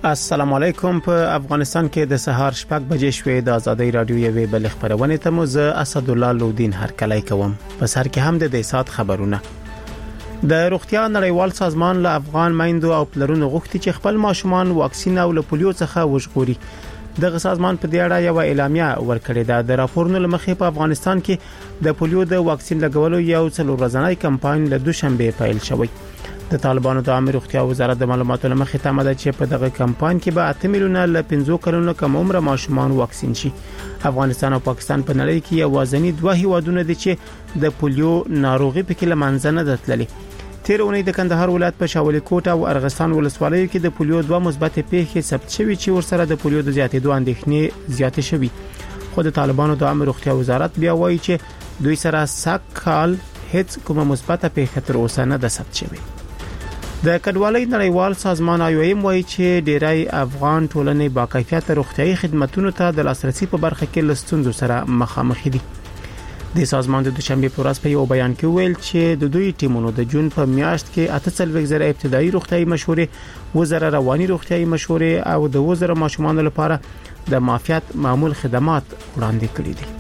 السلام علیکم. په افغانستان کې د سهار شپږ بجې شوې د ازادۍ رادیو یوې بل خبرونه ته مو زه اسد الله لودین هرکلی کوم. په سر کې هم د سات خبرونه. د روغتیا نړیوال سازمان له افغان میندو او پلرونو غوښتي چې خپل ماشومان واکسین او له پولیو څخه وژغوري. دغه سازمان په دې اړه یو اعلامیه ورکړې ده. د راپورونو لمخې په افغانستان کې د پولیو د واکسین لګولو یو څلور ورځنی کمپاین له دوشنبه پیل شوی. د طالبانو د عامه روغتیا وزارت د معلوماتو لمخې تمه ده چې په دغه کمپاین کې به 8 میلیونه له 15 کلونو کم عمر ماشومان واکسین شي. افغانستان او پاکستان په نړۍ کې یوازینی دوه هیوادونه دي چې د پولیو ناروغي پکې لمنځه نه دتللي. تیر اونۍ د کندهار ولایت په شاولي کوټ او ارغستان ولسوالیو کې د پولیو دوه مثبت پیښې ثبت شوې چې ورسره د پولیو د زیاتېدو اندېښنې زیاتې شوې. خو د طالبانو د عامه روغتیا وزارت بیا وایي چې دوی سره سکهال هیڅ کومه مثبت پیښه تر اوسه نه ده ثبت شوې. د کډوالۍ نړیوال سازمان IOM وایي چې ډیری افغان ټولنې با کیفیت روغتیايي خدماتو ته د لاسرسي په برخه کې لستونزو سره مخامخ دي. د سازمان د دوشنبه په ورځ په یو بیان کې ویل چې د دوی ټیمونو د جون په میاشت کې 48,000 ابتدایي روغتیايي مشورې، 1000 رواني روغتیايي مشورې او د 1000 ماشومان لپاره د معافیت معمول خدمات وړاندې کړي دي.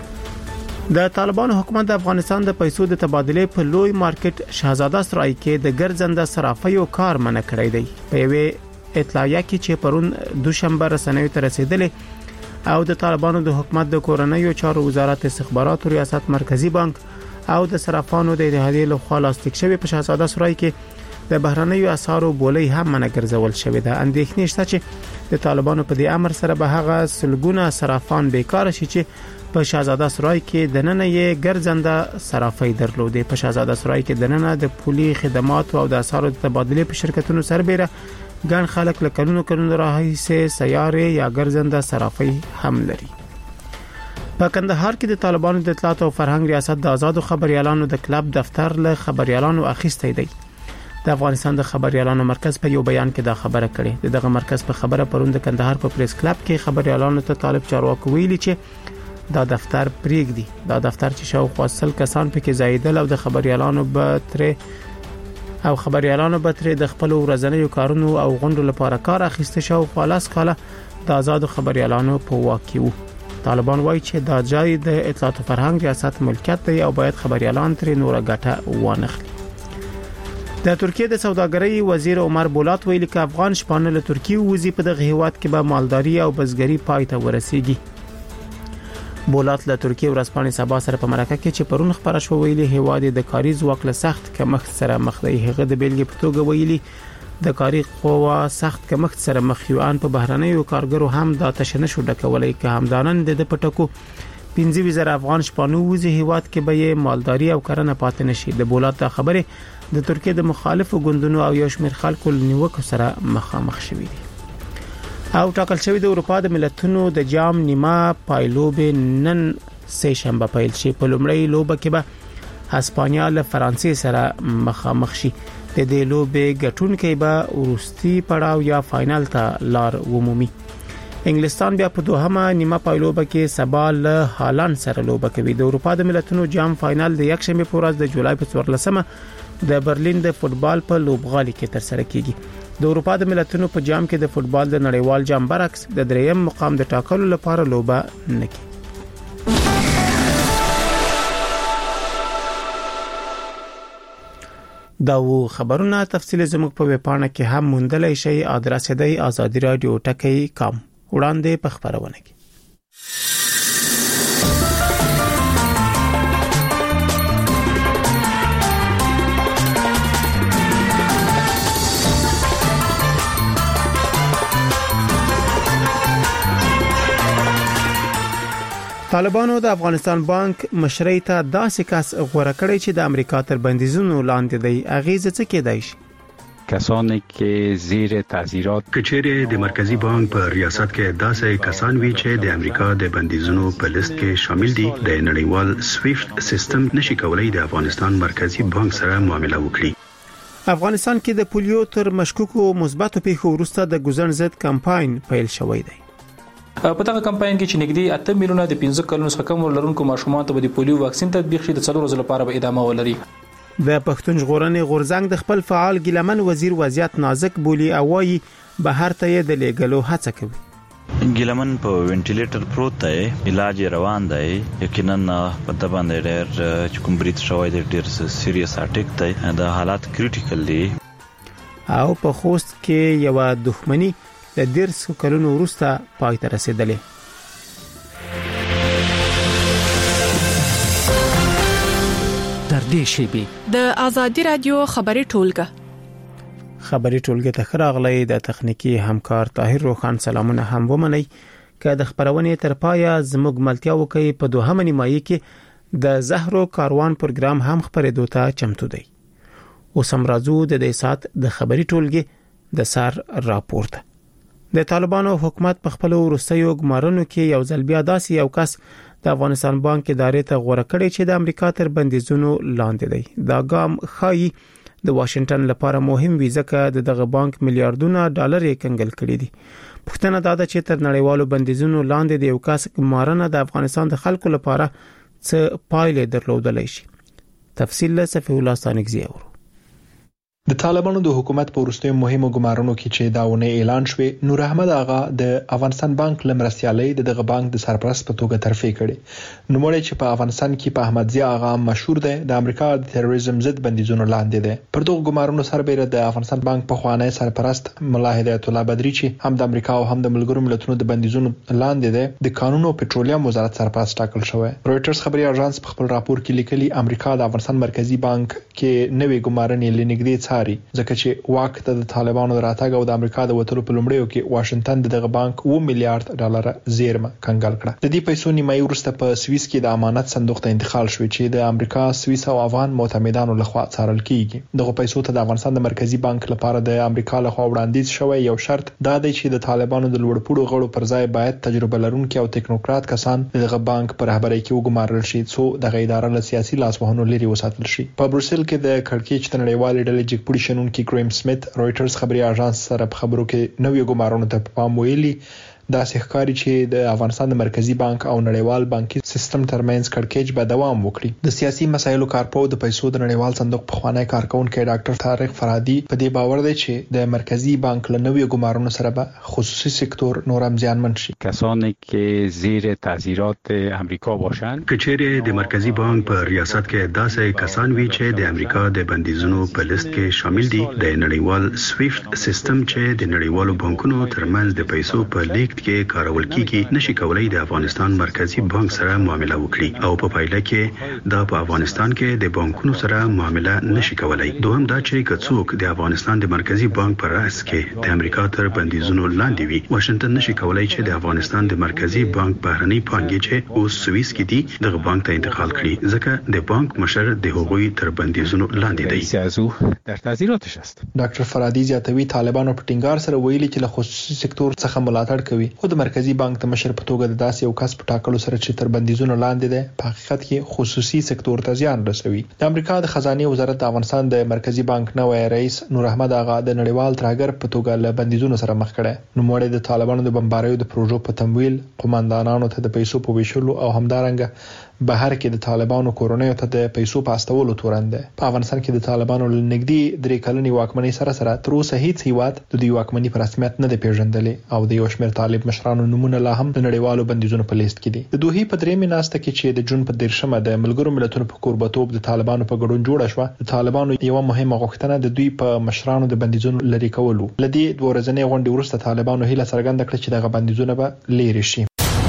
د طالبانو حکومت د افغانستان د پیسو د تبادلې په لوی مارکیټ شهزاده سرای کې د ګرځنده صرافیو کار منع کړی دی. په یوه اطلاعیه کې چې پرون دوشنبه رسنیو ته رسیدلې او د طالبانو د حکومت د کورنیو چارو وزارت استخباراتو ریاست مرکزی بانک او د صرافانو د اتحادیې لخوا لاسلیک شوی په شهزاده سرای کې د بهرنیو اسعارو بولۍ هم منع ګرځول شوې ده. اندېښنې شته چې د طالبانو په دې امر سره به هغه سلګونه صرافان بیکار شي چې په شهزاده سرای کې د نن یې ګرځنده صرافي درلودې. په شهزاده سرای کې د نن د پولي خدمات او د اسعارو تبادلې په شرکتونو سربېره ګڼ خلک له کلونو راهیسې سیارې یا ګرځنده صرافي هم لري. په کندهار کې د طالبانو د اطلاعات او فرهنګ ریاست د آزادو خبريالانو د کلب دفتر له خبريالانو اخیستی دی. د افغانستان د خبريالانو مرکز په یو بیان کې دا خبره کړې. دغه مرکز په خبره پرون د کندهار په پریس کلب کې خبريالانو ته طالب چارواکو ویلي چې دا دفتر پریږدي. دا دفتر چې شاوخوا 100 کسان پکې زایدل او د خبريالانو به تر د خپل ورځنیو کارونو او غونډو لپاره کار اخیسته شاوخوا 10 کاله د آزادو خبريالانو په واکي وو. طالبان وایي چې دا ځای د اطلاعات او فرهنګ ریاست ملکیت دی او باید خبريالان تر نور ګټه وانخلي. د ترکیه د سوداګرۍ وزیر عمر بولات ویلي چې افغان شپانه له ترکیه وزي په دغه هیواد کې به مالداري او بزګري پای ته ورسیږي. بولات له ترکیه ورځپاڼې سبا سره په مرکه کې چې پرون خبره شو ویلي هیواد د کاري ځواک له سخت کمښت سره مخ دی. هغه د بیلګې په توګه ویلي د کاري قوا سخت کمښت سره مخ یو ان په بهرنیو کارګرو هم دا تشنه شو ډکولای که همدانن د پټکو 15,000 افغان شپانو وزي هیواد کې به مالداري او کرنه پاتې نشي. د بولات دا خبره د ترکیه د مخالفو ګوندونو او یو شمېر خلکو نیوکو سره مخامخ شوې دي. او ټاکل شوی د اروپا د ملتونو د جام نیمه پایلوبې نن سه شنبه پیل شي. په لومړی لوبه کې به هسپانیا له فرانسې سره مخامخ شي. د دې لوبې ګټونکي به وروستي پړاو یا فائنل ته لار ومومي. انګلستان بیا په دوهمه نیمه پایلوبه کې سبا له هالند سره لوبه کوي. د اروپا د ملتونو جام فائنل د یک شنبه په ورځ د جولای په 14مه د برلین د فوتبال په لوبغالي کې تر سره کیږي. د اروپا د ملتونو په جام کې د فوتبال د نړیوال جام برعکس د دریم مقام د ټاکلو لپاره لوبه نه کیږي. دا و خبرونه تفصیل زموږ په ویبپاڼه کې هم موندلای شئ. ادرس دی azadiradio.com. وړاندې په خبرونه کې طالبانو د افغانستان بانک مشرۍ ته داسې کس غوړه کړی چې د امریکا تر بندیزونو لاندې دی. اغیزه څه کېدای شي؟ کسانی که زیر تعزیرات کچېره د مرکزی بانک په ریاست کې داسې کسان وی چې د امریکا د بندیزونو په لیست کې شامل دي د نړیوال سویفت سیستم نشي کولای د افغانستان مرکزی بانک سره معامله وکړي. افغانستان کې د پولیو تر مشکوکو مثبتو پیښو وروسته د ګزن ضد کمپاین پیل شوی دی. په دغه کمپاین کې چې نږدې 8 میلیونه د 15 کلونو څخه کم لرونکو ماشومان ته د پولیو واکسین تطبیق شي د 4 ورځې لپاره به ادامه ولري. د پښتون ژغورنې غورځنګ د خپل فعال ګیلمن وزیر وضعیت نازک بولی او وايي بهر ته د لیګلو هڅه کوي. ګیلمن په وینټیلیټر پروت دی، علاج روان دی. یقینا په د باندې ډېر چې کوم بریټ شوی دی ډېر سیریس اټیک دی، د حالات کریټیکل دی. او په خوست کې یو دښمنی د 10 کلونو وروسته پای ته رسیدلې. تر دې شیبې د آزادی رادیو خبري ټولګه ته خراغلی د تخنیکی همکار طاهر روخان سلامونه هم ومني. که د خبرونې تر پایه زموږ ملتیا وکي په دوهمه نیمایي کې د زهرو کاروان پروګرام هم خبرېدو ته چمتو دی. اوس هم راځو د دې سات د خبري ټولګي د سر راپورته. د طالبانو حکومت په خپل وروستیو ګمارنو کې یو ځل بیا داسې یو کس د افغانستان بانک ادارې ته غوړه کړی چې د امریکا تر بندیزونو لاندې دی. دا ګام خایي د واشنگټن لپاره مهم وي ځکه دغه بانک میلیارډونه ډالر یې کنګل کړي دي. پښتنه دا ده چې تر نړیوالو بندیزونو لاندې د یو کس ګمارنه د افغانستان د خلکو لپاره څه پایلې درلودلی شي. تفصیل له صفی الله ثانیګزی اورو. د طالبانو د حکومت په وروستیو مهمو ګمارنو کې چې داونه اعلان شوه، نور احمد آغا د افغانستان بانک لمرستیالۍ دغه بانک د سرپرست په توګه ترفیع کړي. نو مړی چې په افغانستان کې په احمد ضیا آغا مشهور دی، د امریکا د تروریزم ضد بندیزونو لاندې دی. پر دغه ګمارنو سربېره د افغانستان بانک په خوانی سرپرست مولا هدایت الله بدری چې هم د امریکا او هم د ملګرو ملتونو د بندیزونو لاندې دی، د قانون او پټرولیم وزارت سرپرست ټاکل شوی. رويټرز خبري اژانس په خپل راپور کې لیکلي امریکا د افغانستان مرکزی بانک کې نوې ګمارنې لنګدې ځکه چې واک ته د طالبانو راتګ او د امریکا د وټلو په لومړیو کې واشنگټن دغه بانک 2 میلیارډ ډالر زیرمه کنګل کړه. د دې پیسو نیمایي وروسته په سویس کې د امانت صندوق ته انتقال شو چې د امریکا، سویس او افغان معتمدانو لخوا څارل کیږي. دغه پیسو ته د افغانستان د مرکزی بانک لپاره د امریکا لخوا وړاندیز شوی یو شرط دا دی چې د طالبانو د لوړپوړو غړو پر ځای باید تجربه لرونکي او ټیکنوکرات کسان دغه بانک پر رهبرۍ کې وګمارل شي څو دغه اداره له سیاسي لاسوهنو لري وساتل شي. په بروسل کې د کړکېچ نړیوالې ډلې جګپوړي شنونکي ګریم سمیت رويټرز خبري اژانس سره په خبرو کې نوې ګمارنو ته پام ویلي. دا ښکاري چې د افغانستان د مرکزی بانک او نړیوال بانکي سیستم ترمنځ کړکېچ به دوام وکړي. د سیاسي مسایلو کارپو د پیسو د نړیوال صندوق په خوانی کارکونکو ډاکټر طارق فرادي په دې باور دی چې د مرکزی بانک له نوې ګمارنو سره به خصوصي سکتور نورم زیانمن شي. کسانی که زیر تاثیرات امریکا باشند، کچېره د مرکزی بانک په ریاست کې داسې کسان وی چې د امریکا د بندیزونو په لیست کې شامل دي. د نړیوال سویفټ سیستم چې د نړیوالو بانکونو ترمنځ د پیسو په لیک کې کارول کیږي نشي کولای د افغانستان مرکزی بانک سره معامله وکړي او په پایله کې دا په افغانستان کې د بانکونو سره معامله نشي کولای. دوهم دا چې کڅوک د افغانستان د مرکزی بانک پر راس کې د امریکا تر بندیزونو لاندې وي، واشنگټن نشي کولای چې د افغانستان د مرکزی بانک بهرنۍ پانګې چې اوس سویس کې دي دغه بانک ته انتقال کړي ځکه د بانک مشر د هغوی تر بندیزونو لاندې دی. سیاسو در تاثیراتش است. ډاکټر فرادي زیاتوي طالبانو په ټینګار سره ویلي چې له خصوصي سکتور څخه ملاتړ کوي خو د مرکزی بانک د مشر په توګه د داسې یو کس په ټاکلو سره چې تر بندیزونو لاندې دی په حقیقت کې خصوصي سکتور ته زیان رسوي. د امریکا د خزانه وزارت د افغانستان د مرکزی بانک نوې رئیس نور احمد آغا د نړیوال ترهګر په توګه له بندیزونو سره مخ کړي. نو مړی د طالبانو د بمباریو د پروژو په تمویل، قوماندانانو ته د پیسو په ویشلو او همدارنګه بهر کې د طالبانو کورونیو ته د پیسو په استولو تورن ده. په افغانستان کې د طالبانو لنګدي 3 کلنې واکمنۍ سره تر اوسه هیڅ هیواد د دې واکمنۍ په رسمیت نه دی پیژندلې او د یو شمېر طالب مشرانو نمونه لا هم د نړیوالو بندیزونو په لیست کې دي. د دوه په درېمې ناسته کې چې د جون په 13مه د ملګرو ملتونو په کوربتوب د طالبانو په ګډون جوړه شوه، د طالبانو یو مهمه غوښتنه د دوی په مشرانو د بندیزونو لري کولو. لدی د ورځنۍ غونډې وروسته طالبانو هیله څرګنده کړه چې دغه بندیزونه به لري شي.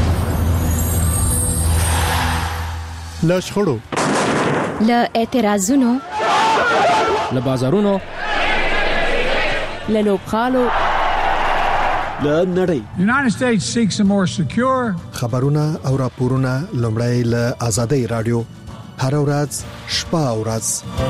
له شخړو، له اعتراضونو، له بازارونو، له لوبخالو، له نړۍ. United States seeks a more secure. خبرونه او راپورونه لومړی له آزادۍ رادیو هر ورځ شپه او ورځ.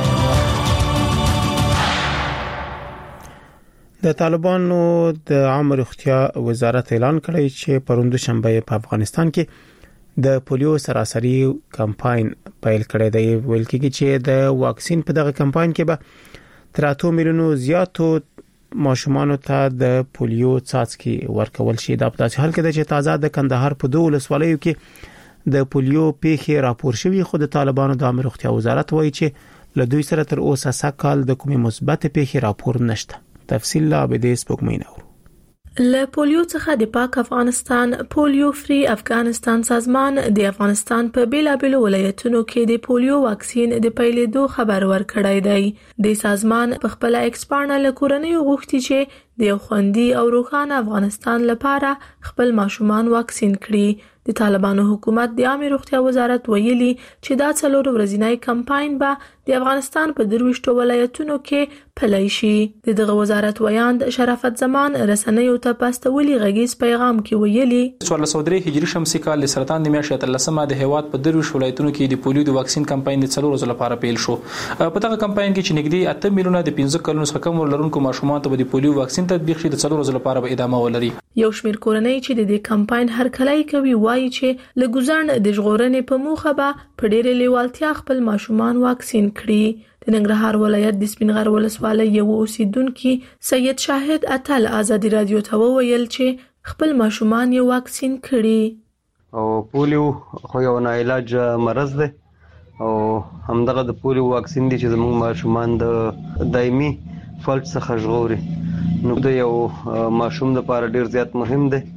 د طالبانو د عامه روغتیا وزارت اعلان کړی چې پروند شنبه په افغانستان کې د پولیو سراسري کمپاین پیل کړی دی. ویل کېږي چې د واکسین په دغه کمپاین کې به تر 8 میلیونو زیاتو ماشومان ته د پولیو څاڅکي ورکول شي. دا په داسې حال کې چې تازه د کندهار په 2 ولسوالیو کې د پولیو پیښې راپور شوې، خو د طالبانو د عامه روغتیا وزارت وایي چې له دوی سره تر اوسه سکهال د کومې مثبت پیښې راپور نشته. تفصیل لا به دې سپوږمۍ نور. له پولیو څخه د پاک افغانستان پولیو فری افغانستان سازمان د افغانستان په بیلابیلو ولایتونو کې د پولیو واکسین د پیلېدو خبر ورکړی دی. د سازمان په خپل ایکسپانډ له کورنۍ غوښتي چې د یو خوندي او روښانه افغانستان لپاره خپل ماشومان واکسین کړي. د طالبانو حکومت د عامه روغتیا وزارت ویلي چې دا 4 ورځنی کمپاین به د افغانستان په 23 ولایتونو کې پلی شي. دغه وزارت ویاند شرافت زمان رسنیو ته پاستولي غږیز پیغام کې ویلي 1403 هجری شمسي کال د سرطان د میاشتې 13مه د هیواد په 23 ولایتونو کې د پولیو د واکسین کمپاین د 4 ورځې لپاره پیل شو. په دغه کمپاین کې چې نږدې 8 میلیونه د 15 کلونو څخه کم لرونکو ماشومان ته د پولیو واکسین تطبیق شي د 4 ورځې لپاره به ادامه ولري. یو شمېر کورنۍ چې د دې کمپاین هرکلی کوي وایي چې له ګزارن د ژغورنې په موخه به په ډېرې لیوالتیا خپل ماشومان واکسین کړي. د ننګرهار ولایت د سپینغر ولسوالۍ یو اوسیدونکي سید شاهد اتل آزادي رادیو ته وویل چې خپل ماشومان یې واکسین کړي. او پولیو خو یو ناعلاج مرض دی او همدغه د پولیو واکسین دی چې زموږ ماشومان د دایمي فلج څخه ژغوري. نو د یو ماشوم لپاره ډیر زیات مهم دی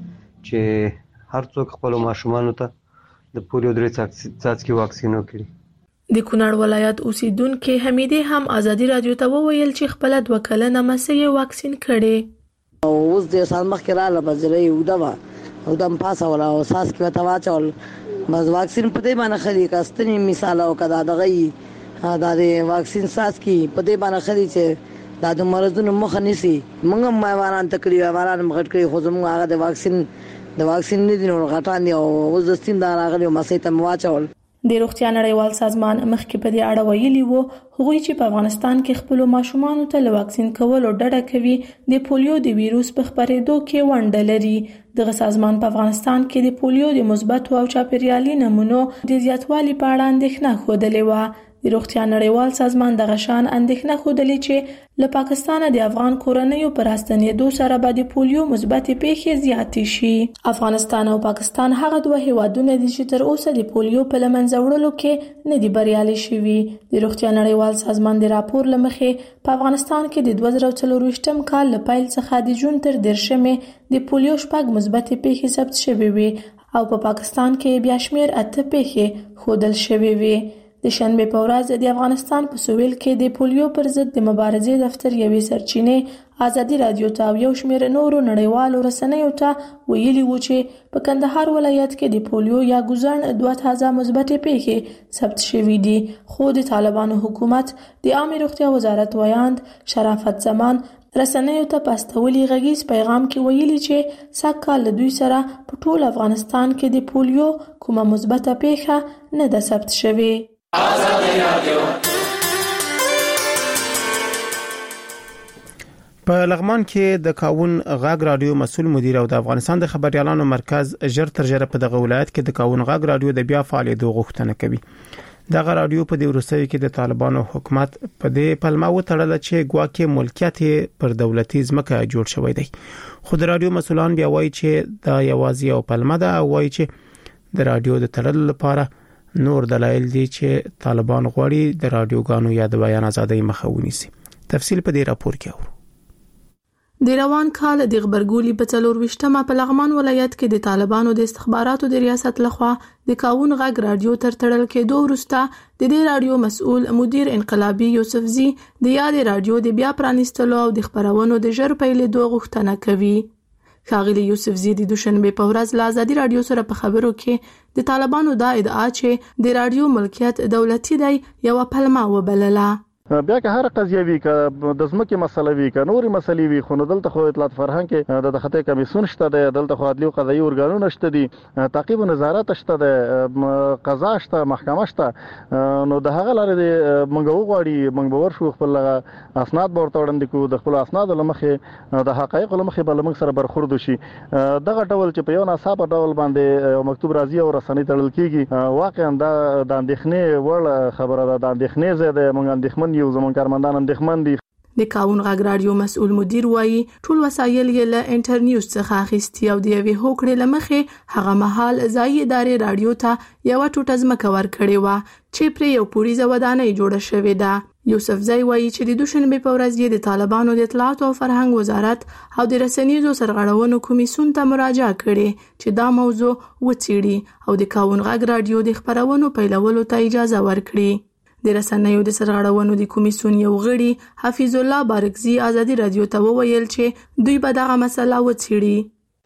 چې هر څوک خپل ماشومانو ته د پولیو 3 څاڅکي واکسین وکړي. د کونړ ولایت اوسیدونکو حمیدې هم آزادي رادیو ته وویل چې خپل 2 کلنه مسیح واکسین کړي. او اوس د سال مخکې رااله بزرې ودما او دم پاسه ولا او ساس کې وتا واچول بس واکسین په دې باندې خري کاستنی مثال او کدا دغه دا د واکسین ساس کې په دې باندې خري چې دا د مرزونو مخ نيسي. موږ مېوانان تکلیف مېوانان مغټ کړی خو زموږ هغه د واکسین نه دي نو غټان دي او اوس د ستین دا راغلی مسیح ته واچول. د روغتیا نړیوال سازمان مخکې په دې اړه ویلي وو هغوی چې په افغانستان کې خپل ماشومان ته له واکسین کولو ډډه کوي د پولیو د ویروس په خپرېدو کې ونډه لري. دغه سازمان په افغانستان کې د پولیو د مثبت او چاپیریالي نمونو د زیاتوالي په اړه اندېښنه خوده و. د روغتیا نړیوال سازمان دغه شان اندېښنه خوده چې له پاکستان د افغان کورنیو پر راستنېدو سره به د پولیو مثبت پیښې زیاتې شي. افغانستان او پاکستان هغه 2 هیوادونه دي چې تر اوسه د پولیو په لمنځه وړلو کې نه دي بریالي شوي. د روغتیا نړیوال سازمان د راپور لمخې په افغانستان کې د 2024م کال له پیل څخه د جون تر 10مه د پولیو 6 مثبت پیښې ثبت شوې وي او په پاکستان کې بیا شمیر 8 پیښې ښودل شوې وي. د شنبه په ورځ د افغانستان په سویل کې د پولیو پر ضد د مبارزې دفتر یوې سرچینې آزادي رادیو ته یو شمېر نورو نړیوالو رسنیو ته ویلي و چې په کندهار ولایت کې د پولیو یا ګوزن 2 تازه مثبت پیښې ثبت شوې دي. خو د طالبانو حکومت د عامه روغتیا وزارت ویاند شرافت زمان رسنیو ته پاستولي غږیز پیغام کې ویلي چې سږکال له دوی سره په ټول افغانستان کې د پولیو کومه مثبت پیښه نه ده ثبت شوې. آزادي رادیو په لغمان کې د کاون غاګ رادیو مسؤل مدیر او د افغانستان د خبريالانو مرکز ژر تر ژره په دغه ولایت کې د کاون غاګ رادیو د بیا فعالیت غوښتنه کوي. دغه رادیو په دې ورسوي کې د طالبانو حکومت په دې پلمه وتړل چې ګواکې ملکیت پر دولتي ځمکه جوړ شوی دی. خو د رادیو مسؤلان بیا وایي چې دا یوازې یو پلمه ده او وایي چې د رادیو د تړلو لپاره نور دلایل دي چې طالبان غواړي د رادیوګانو یا د بیان ازادۍ مخه ونیسي. تفصیل په دې راپور کې اورو. د روان کال د غبرګولي په 24مه په لغمان ولایت کې د طالبانو د استخباراتو د ریاست لخوا د کاون غاګ رادیو تر تړل کېدو وروسته د دې رادیو مسؤل مدیر انقلابي یوسفزي د یاد رادیو د بیا پرانیستلو او د خبرونو د ژر پیلېدو غوښتنه کوي. ښاغلي یوسفزي د دوشنبه په ورځ له آزادي رادیو سره په خبرو کې د طالبانو دا ادعا چې د رادیو ملکیت دولتي دی یو پلمه وبلله. بیا که هر قضیه وی که د ځمکې مسله وی که نورې مسلې وی خو دلته خو اطلاعات فرهنګ کې د خطي کمیسیون شته دی، دلته خو عدلي او قضایي ارګانونه شته دي، تعقیب او نظارت شته دی، قضا شته، محکمه شته. نو د هغه لاره دی موږ وغواړي موږ باور شو خپل اسناد به ورته وړاندې کوو، د خپل اسناد لمخې د حقایقو لمخې به موږ سره برخورد شي. دغه ډول چې په یو ناڅاپه ډول باندې مکتوب راځي او رسنۍ تړل کیږي واقعا د اندېښنې وړ خبره ده. د اندېښنې زیاده موږ اندېښمن یو، زمون کارمندان اندېښمن دي. د کاون غاګ رادیو مسؤل مدیر وایي ټول وسایل یې له انټرنیوز څخه اخیستي او د یوې هوکړې لمخې هغه مهال ځایي ادارې رادیو ته یو ټوټه ځمکه ورکړې و چې پرې یو پوړیزه ودانۍ جوړه شوې ده. یوسفزئی وایي چې د دوشنبه په ورځ یې د طالبانو د اطلاعات او فرهنګ وزارت او د رسنیزو سرغړونو کمیسیون ته مراجعه کړې چې دا موضوع وڅېړي او د کاون غږ رادیو د خبرونو پیلولو ته اجازه ورکړي. د رسنیو د سرغړونو د کمیسیون یو غړي حفیظ الله بارکزي ازادي رادیو ته وویل چې دوی به دغه مسله وڅېړي.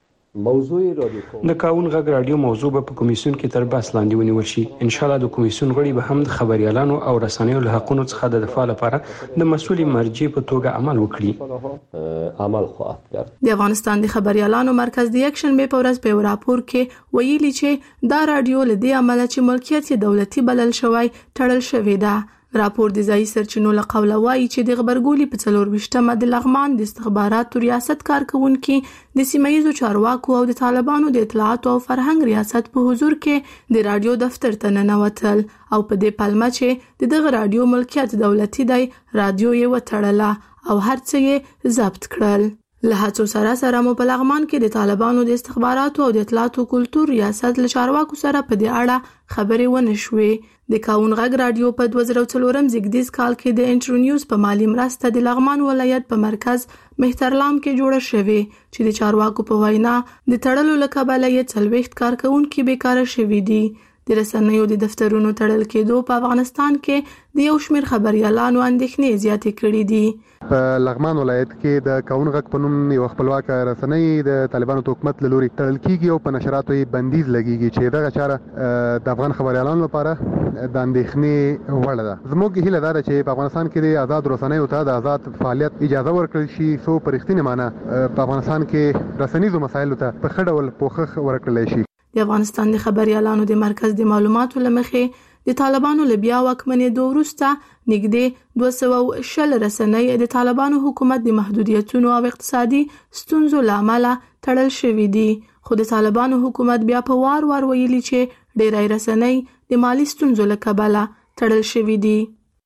د کاون غږ رادیو موضوع په کمیسیون کې تر بحث لاندې ونیول شي. ان شاء الله د کمیسیون غړي به هم د خبريالانو او رسنیو له حقوقو څخه د دفاع لپاره د مسؤلې مرجع په توګه عمل وکړي. د افغانستان د خبريالانو مرکز د یکشنبه په ورځ په راپور کې ویلي چې دا رادیو له دې عمله چې ملکیت یې دولتي بلل شوی تړل شوی ده. راپور د ځایي سرچینو له قوله وایي چې د غبرګولي په 24مه د لغمان د استخباراتو ریاست کارکونکو د سیمایي چارواکو او د طالبانو د اطلاعات او فرهنګ ریاست په حضور کې د رادیو دفتر ته ننوتل او په دې پلمه چې دغه رادیو ملکیت دولتي دی رادیو یې وتړله او هر څه یې ضبط کړل. له هڅو سره مو په لغمان کې د طالبانو د استخباراتو او د اطلاعاتو کلتور ریاست له چارواکو سره په دې اړه خبرې ونه شوې. د کاون غږ رادیو په 2004 زیږدیز کال کې د انټرو نیوز په مالی مرسته د لغمان ولایت په مرکز مهترلام کې جوړه شوې چې د چارواکو په وینا د تړلو له کبله یې 40 کارکونکو بیکاره شوي دي. د رسنیو د دفترونو تړل کېدو په افغانستان کې د یو شمېر خبريالانو اندېښنې زیاتې کړې دي. په لغمان ولایت کې د کاون غږ په نوم یو خپلواک رسنۍ د طالبانو حکومت له لوري تړل کیږي او په نشراتو یې بندیز لګیږي چې دغه چاره د افغان خبريالانو لپاره د اندېښنې وړ ده. زموږ هیله ده چې په افغانستان کې د آزاد رسنیو ته د آزاد فعالیت اجازه ورکړل شي څو په رښتینې معنی په افغانستان کې رسنیزو مسایلو ته په ښه ډول پوښښ ورکړل شي. د افغانستان د خبريالانو د مرکز د معلوماتو لمخې د طالبانو له بیا واکمنېدو وروسته نږدې 210 رسنۍ د طالبانو حکومت د محدودیتونو او اقتصادي ستونزو لامل تړل شوې دي. خو د طالبانو حکومت بیا په وار ویلي چې ډېری رسنۍ د مالی ستونزو له کبله تړل شوې دي.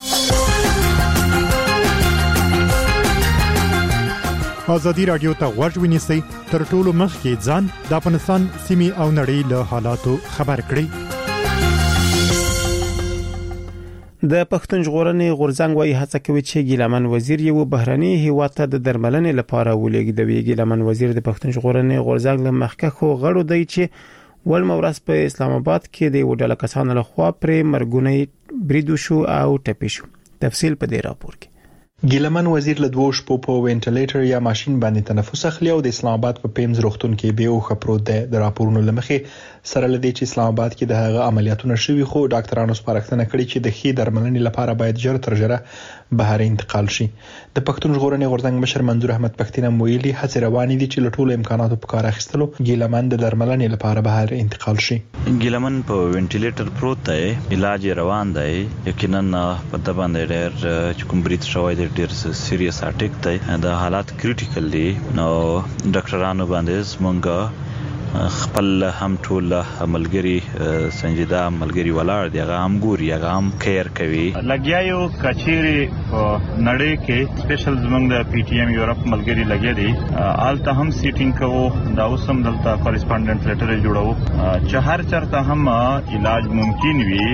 ازادي رادیو ته غوږ ونیسئ تر ټولو مخکې ځان د افغانستان سیمې او نړۍ له حالاتو خبر کړئ. د پښتون ژغورنې غورځنګ وايي هڅه کوي چې ګیلمن وزیر یو بهرني هیواد ته د درملنې لپاره ولېږدوي. ګیلمن وزیر د پښتون ژغورنې غورځنګ له مخکښو غړو دی چې ولمورس په اسلام آباد کې د وډاله کسانو لخوا پرې مرګونی بریدو شو او ټپي شو. تفصیل په دې راپور کې. ګیلمن وزیر له 2 شپو په وینټیلیټر یا ماشين باندې تنفس اخلي او د اسلام آباد په پیمز روغتون کې به او خبرو ده. د راپورونو لمخې سره لدی چې اسلام آباد کې د هغه عملیاتونه شوي خو ډاکټرانو سپارښتنه کړې چې د خې درملنې لپاره باید ژر تر ژره بهر انتقال شي. د پښتون ژغورنې غورځنګ مشر منظور احمد پښتين مویلي هڅې روانې دي چې له ټولو امکاناتو په کار اخیستلو ګیلمن د درملنې لپاره بهر انتقال شي. ګیلمن په وینټیلیټر پروت دی، علاج روان دی. یقینا په د باندې ډېر کوم بریټ شوی دی، ډېر سیریس اټیک دی، د حالات کریټیکل دي. نو ډاکټرانو باندې مونږ خپل هم ټول ملګری سنجیده ملګری ولاړ دی، هغه هم ګوري، هغه هم کیر کوي. لګیا یو کچيري نړۍ کې سپیشل زمونږ د پی ټی ایم یورپ ملګری لګیا دي، آلته هم سیټینګ کوو، دا اوس هم دلته کورسپونډنټ لیټر جوړو چې هر چرته هم علاج ممکن وي.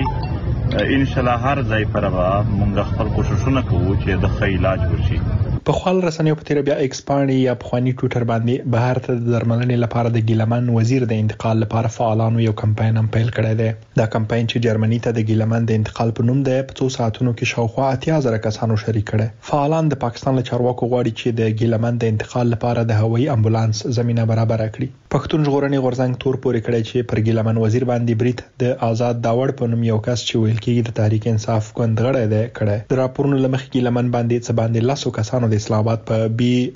ان شاء الله هر ځای پر موږ خپل کوششونه کوو چې د ښه علاج وشي. په خپل رسنیو په تیر بیا ایکسپانډ یا پخوانی ټوټر باندې بهر ته د درملنې لپاره د ګیلمن وزیر د انتقال لپاره فعالانو یو کمپاین هم پیل کړی دی. دا کمپاین چې جرمني ته د ګیلمن د انتقال په نوم دی په 2 ساعتونو کې شاوخوا 80,000 کسانو شریک کړي. فعالان د پاکستان له چارواکو غواړي چې د ګیلمن د انتقال لپاره د هوایي امبولانس زمينه برابر کړي. پښتون ژغورنې غورځنګ تور پورې کړی چې پر ګیلمن وزیر باندې بریټ د آزاد داوړ په نوم یو کس چې ویل کېږي د تحریک انصاف ګوندغړی دی کړی. د راپورونو لمخې ګیلمن باندې څه باندې 100 کسانو د اسلام آباد په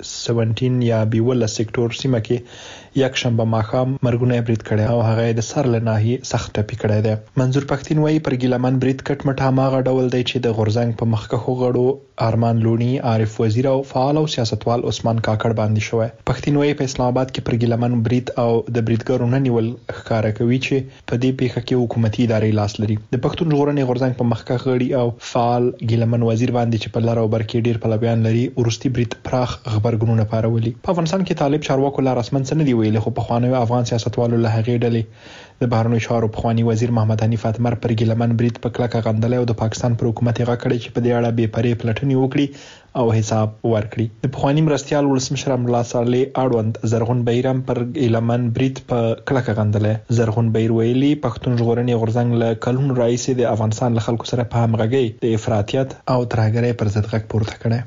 B17 یا B12 سېکټور سیمه کې یک شنبه ماښام مرګونه برید کړي او هغه د سر له ناحیې سخت ټپي کړي دي. منظور پښتين وايي پر ګیلمن برید کټ مټ هغه ډول دی چې د غورځنګ په مخکښو غړو ارمان لونی، عارف وزیر او فعال او سیاستوال عثمان کاکړ باندې شوی. پښتين وايي په اسلام آباد کې پر ګیلمن برید او د بریدګرو نه نیول ښکارا کوي چې په دې پیښه کې حکومتي ادارې لاس لري. د پښتون ژغورنې غورځنګ په مخکښ غړي او فعال ګیلمن وزیر باندې چې په لار او بر کې ډیر پلویان لري ورستي برید پراخ خبرګونونه پارولي. په افغانستان کې طالب چارواکو لا رسمن څه نه دی ویلي، خو پخوانی افغان سیاستوالو له هغې ډلې د بهرنیو چارو پخوانی وزیر محمد حنیف اتمر پر ګیلمن برید په کلکه غندلی او د پاکستان پر حکومت یې غږ کړی چې په دې اړه بې پرې پلټنې وکړي او حساب ورکړي. د پخوانی مرستیال ولسمشر الله صالح اړوند زرغون بهیر پر ګیلمن برید په کلکه غندلی. زرغون بهیر ویلي پښتون ژغورنې غورځنګ له کلونو راهیسې د افغانستان له خلکو سره په همغږۍ د افراطیت او ترهګرۍ پر ضد غږ پورته کړی.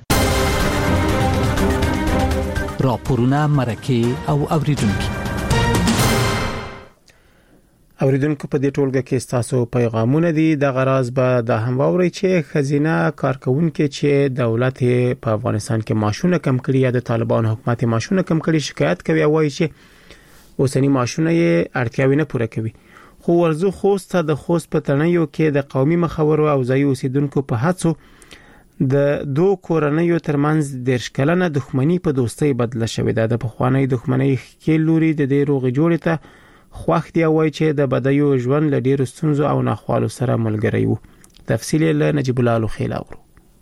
راپورونه، مرکې او اوریدونکو په دې ټولګه کې تاسو پیغامونه دي. د غراض به د هم واوري چې خزینه کارکونکو چې دولت په افغانستان کې معاشونه کم کړي یا د طالبان حکومت معاشونه کم کړي شکایت کوي او وايي چې اوسنی معاشونه یې اړتیاوې نه پوره کوي. خو ورزو خوست د خوست په تنیو کې د قومي مخاورو او ځایي اوسیدونکو په هڅو د دوه کورنیو ترمنځ د شکلنه دښمنی په دوستۍ بدله شوې ده. د پخوانی دښمنۍ کې لوري د دې روغ جوړې ته خوښ دی وای چې د بدایو ژوند له ډیرو ستونزو او ناخوالو سره ملګری وو. تفصیل له نجیب الله خیلاورو.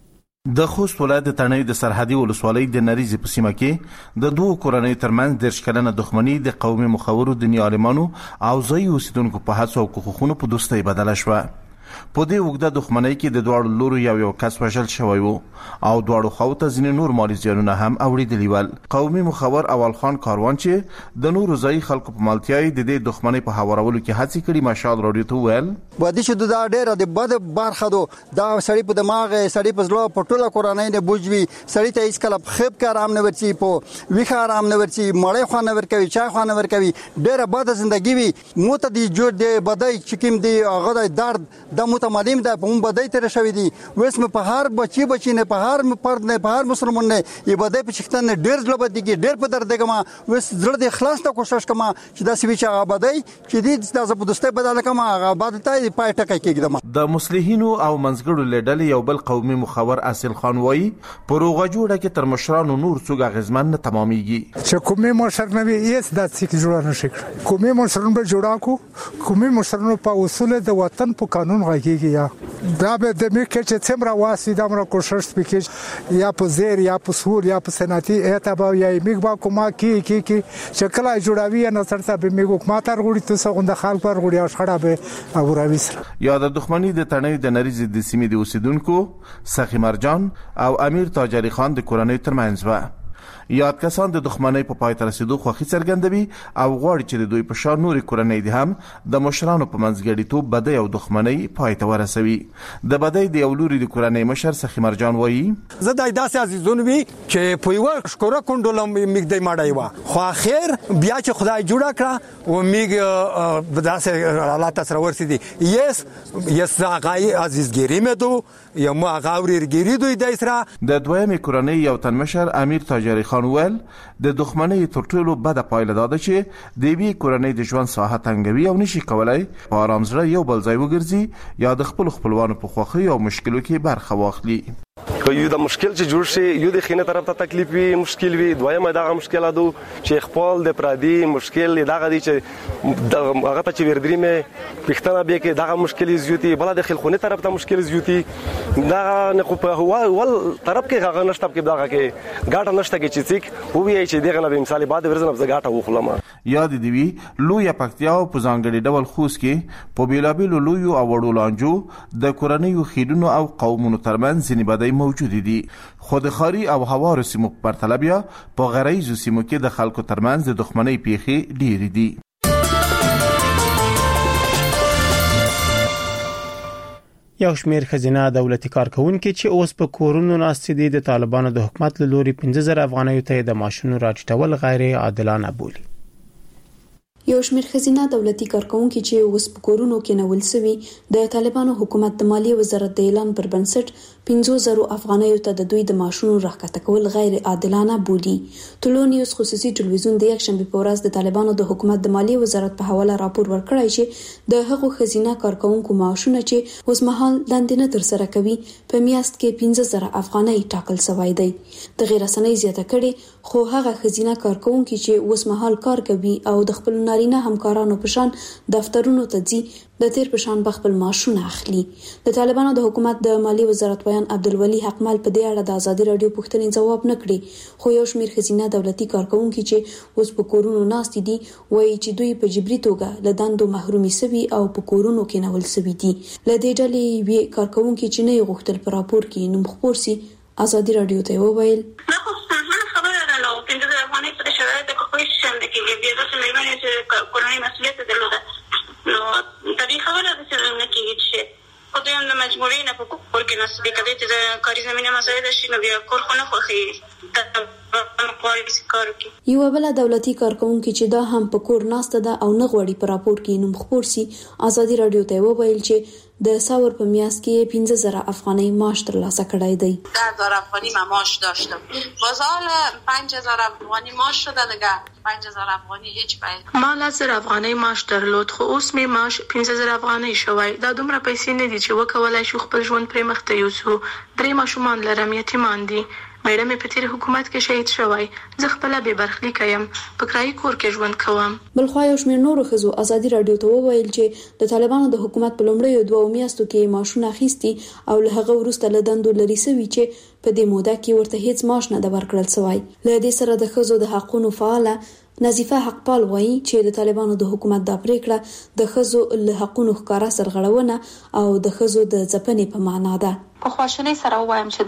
د خوست ولایت د تڼیو د سرحدي ولسوالۍ د نریزي په سیمه کې د دوه کورنیو ترمنځ د شکلنه دښمنی د قومي مخاورو دیني عالمانو او ځایي اوسیدونکو په هڅو او کوښښونو په دوستۍ بدله شوه. په دې وګړه دښمنۍ کې د دوړو لورو یو کس وژل شوی وو او دوړو خو ته ځینې نور مالی زیانونه هم اوریدلی ول. قومي مخاور اول خان کاروان چې د نورو ځای خلکو په مالتیای د دې دښمنۍ په هوارولو کې هڅه کړې مشال رادیو ته ویل ودی شو دا ډېر د بد برخه دو دا سړی په دماغ سړی په زړه په ټوله کورنۍ نه بوجوي سړی ته هیڅ کله خېب کې آرام نه ورچی په ویخه آرام نه ورچی مړې خو نه ورکوي چای خو نه ورکوي ډېر بد ژوندۍ وي مو ته دی جوړ دی بدای چې کوم دی هغه درد د متمالیم ده په بدای تر شوی دی وسم په هر بچی نه په هر فرد نه په هر مسلمان نه ی بدای په شختن ډېر ځل بد دی ډېر په درد دغه وس زړه د اخلاص ته کوشش کوم چې دا سوي چې هغه بدای چې دې د زبردستۍ بدل کوم هغه بد ته پای ټکای کېږم. د مصلحینو او منځګړو لیدل یو بل قومي مخاور اصل خان وای پروغه جوړه کې تر مشرانو نور څوګه غزمن نه تمامېږي چې کومي مشر نه وي هیڅ د څیک جوړه نشي کومي مشرانو به جوړا کو کومي مشرانو په اصول د وطن په قانون غږیږي یا دا به د میکه چې څومره واسي د امر کوشش وکړي یا په زیر یا په سور یا په سناتي اعتبا یا میګ با کومه کی شکل جوړاوي نه سرته به میګو ماتر غوړي تاسو غند خلک پر غوړي شړه به اوراوي سره یا د دښمنۍ د تڼۍ د نریزي د سیمې د اوسیدونکو سخی مرجان او امیر تاجری خان د کورنۍ ترمنځ و یاد کسان د دښمنۍ په پای ته رسیدو خوښي څرګندوي او غواړي چې د دوی په شان نورې کورنۍ دي هم د مشرانو په منځګړیتوب بدۍ او دښمنۍ پای ته ورسوي. د بدۍ د یو لوري د کورنۍ مشر سخی مرجان وایي زه د داسې عزیزون وی چې په یو شکر کونډولم میګدای ماډای وا خو اخر بیا چې خدای جوړ کړ او میګ داسې حالات سره ورسېدي یس هغه عزیزګری مې دو یا ما غاوريرګری دوی د اسرا د دویمې کورنۍ یو تن مشر امیر تاجری خان ویل د دښمنۍ تر ټولو بده پایله دا ده چې د وی کورنۍ د ژوند ساحه تنګوي او نشي کولای په آرام سره یو بل ځای وګرځي یا د خپلوانو په خوښۍ او مشکلو کې برخه واخلي. یو د مشکل چې جوړ شي یو د خینه طرف ته تکلیف وي مشکل وي دویمه دغه مشکل ادو چې خپل د پرادي مشکل دغه دي چې هغه ته چې وردري مې پښتنه به کې دغه مشکل زیوتی بل د خلخونه طرف ته مشکل زیوتی دغه نه په هوا ول طرف کې هغه نشته کې دغه کې ګاټه نشته کې چې څیک وو یې چې دغه نه مثال بعد ورزنه زګاټه وخلم یاد دی وی لوی پکتیا او پزانګړي ډول خوس کې په بیلابیلو لوی او وړو لانجو د کورنیو خیدونو او قومونو ترمنځ ځینې بدای موجود دي خو د خاري او هوارو سیمو په پرتله بیا په غریزو سیمو کې د خلکو ترمنځ د دښمنۍ پیښې ډېرې دي. یو شمیر خزینه دولتي کارکونکو چې اوس په کورونو ناست دي د طالبانو د حکومت له لوري 15000 افغانیو ته د معاشونو راټیټول غیر عادلانه بولي. یو شمیر خزینه دولتي کارکونکو چې اوس په کورونو کې نول سوي د طالبانو حکومت د مالیې وزارت د اعلان پر بنسټ 15000 افغانیو ته د دوی د معاشونو راکټه کول غیر عادلانه بولي. ټولو نیوز خصوصي ټلویزیون د یکشنبه په ورځ د طالبانو د حکومت د مالیې وزارت په حواله راپور ورکړی چې د هغو خزینه کارکونکو معاشونه چې اوس مهال لاندې نه تر سره کوي په میاشت کې 15000 افغانۍ ټاکل شوی دی. د غیر رسنۍ زیاته کړي خو هغه خزینه کارکونکو چې اوس مهال کار کوي او د خپل نارینه همکارانو په شان دفترونو ته ځي د تیر په شان خپل معاشونه اخلي. د طالبانو د حکومت د مالی وزارت ویان عبدالولي حقمل په دې اړه د ازادي رادیو پوښتنې جواب نه کړي، خو یو شمېر ښځینه دولتي کارکونکي چې اوس په کورونو ناست دي وایي چې دوی په جبري توګه له دندو محرومي سوي او په کورونو کې نول سوي دي. له دې ډلې وی کارکونکي چې نه غوښتل په راپور کې نوم خپور سي ازادي رادیو ته وویل کورنۍ مسؤلیت درلوده، نو طبیعي خبره ده چې نه کېږي چې خو دوی هم د مجبورۍ نه په کور کې ناست دي. که دوی ته د کاري زمینه مساعده شي نو بیا کور خو نه خوښېږي. یو بل دولتي کارکونکي چې دا هم په کور ناسته ده او نه غواړي په راپور کې نوم خپور سي ازادي رادیو ته وویل چې د ساور په میاشت کې 15000 افغانۍ معاش ترلاسه کړی دی. 10000 افغانی من معاش داشتم. باز حالا 5000 افغانی معاش شده دیگه. 5000 افغانی هیچ پای. ما 1000 افغانۍ معاش درلود خو اوس می معاش 15000 افغانۍ شوی. دا دومره پیسې نه دي چې وکولای شو خپل ژوند پرې مخ ته یوسو. 3 ماشومان لرم، یتیمان دي. مېړه مې په تیر حکومت کې شهید شوی. زه خپل به برخلیک یم، په کرایي کور کې ژوند کوم. بل خو یو شمېر نورو ښځو ازادي رادیو ته وویل چې د طالبانو د حکومت په لومړیو 2 میاشتو کې معاشونه اخیستي او له هغه وروسته له دندو لري سوي چې په دې موده کې ورته هیڅ معاش نه د ورکړل سوی. له دې سره د ښځو د حقوقو فعاله نظیفه حقپال وایي چې د طالبانو د حکومت د پریکړه د ښځو له حقوقو ښکارا سرغړونه او د ښځو د ځپنې په معنا ده. په خواشنۍ سره وایم چې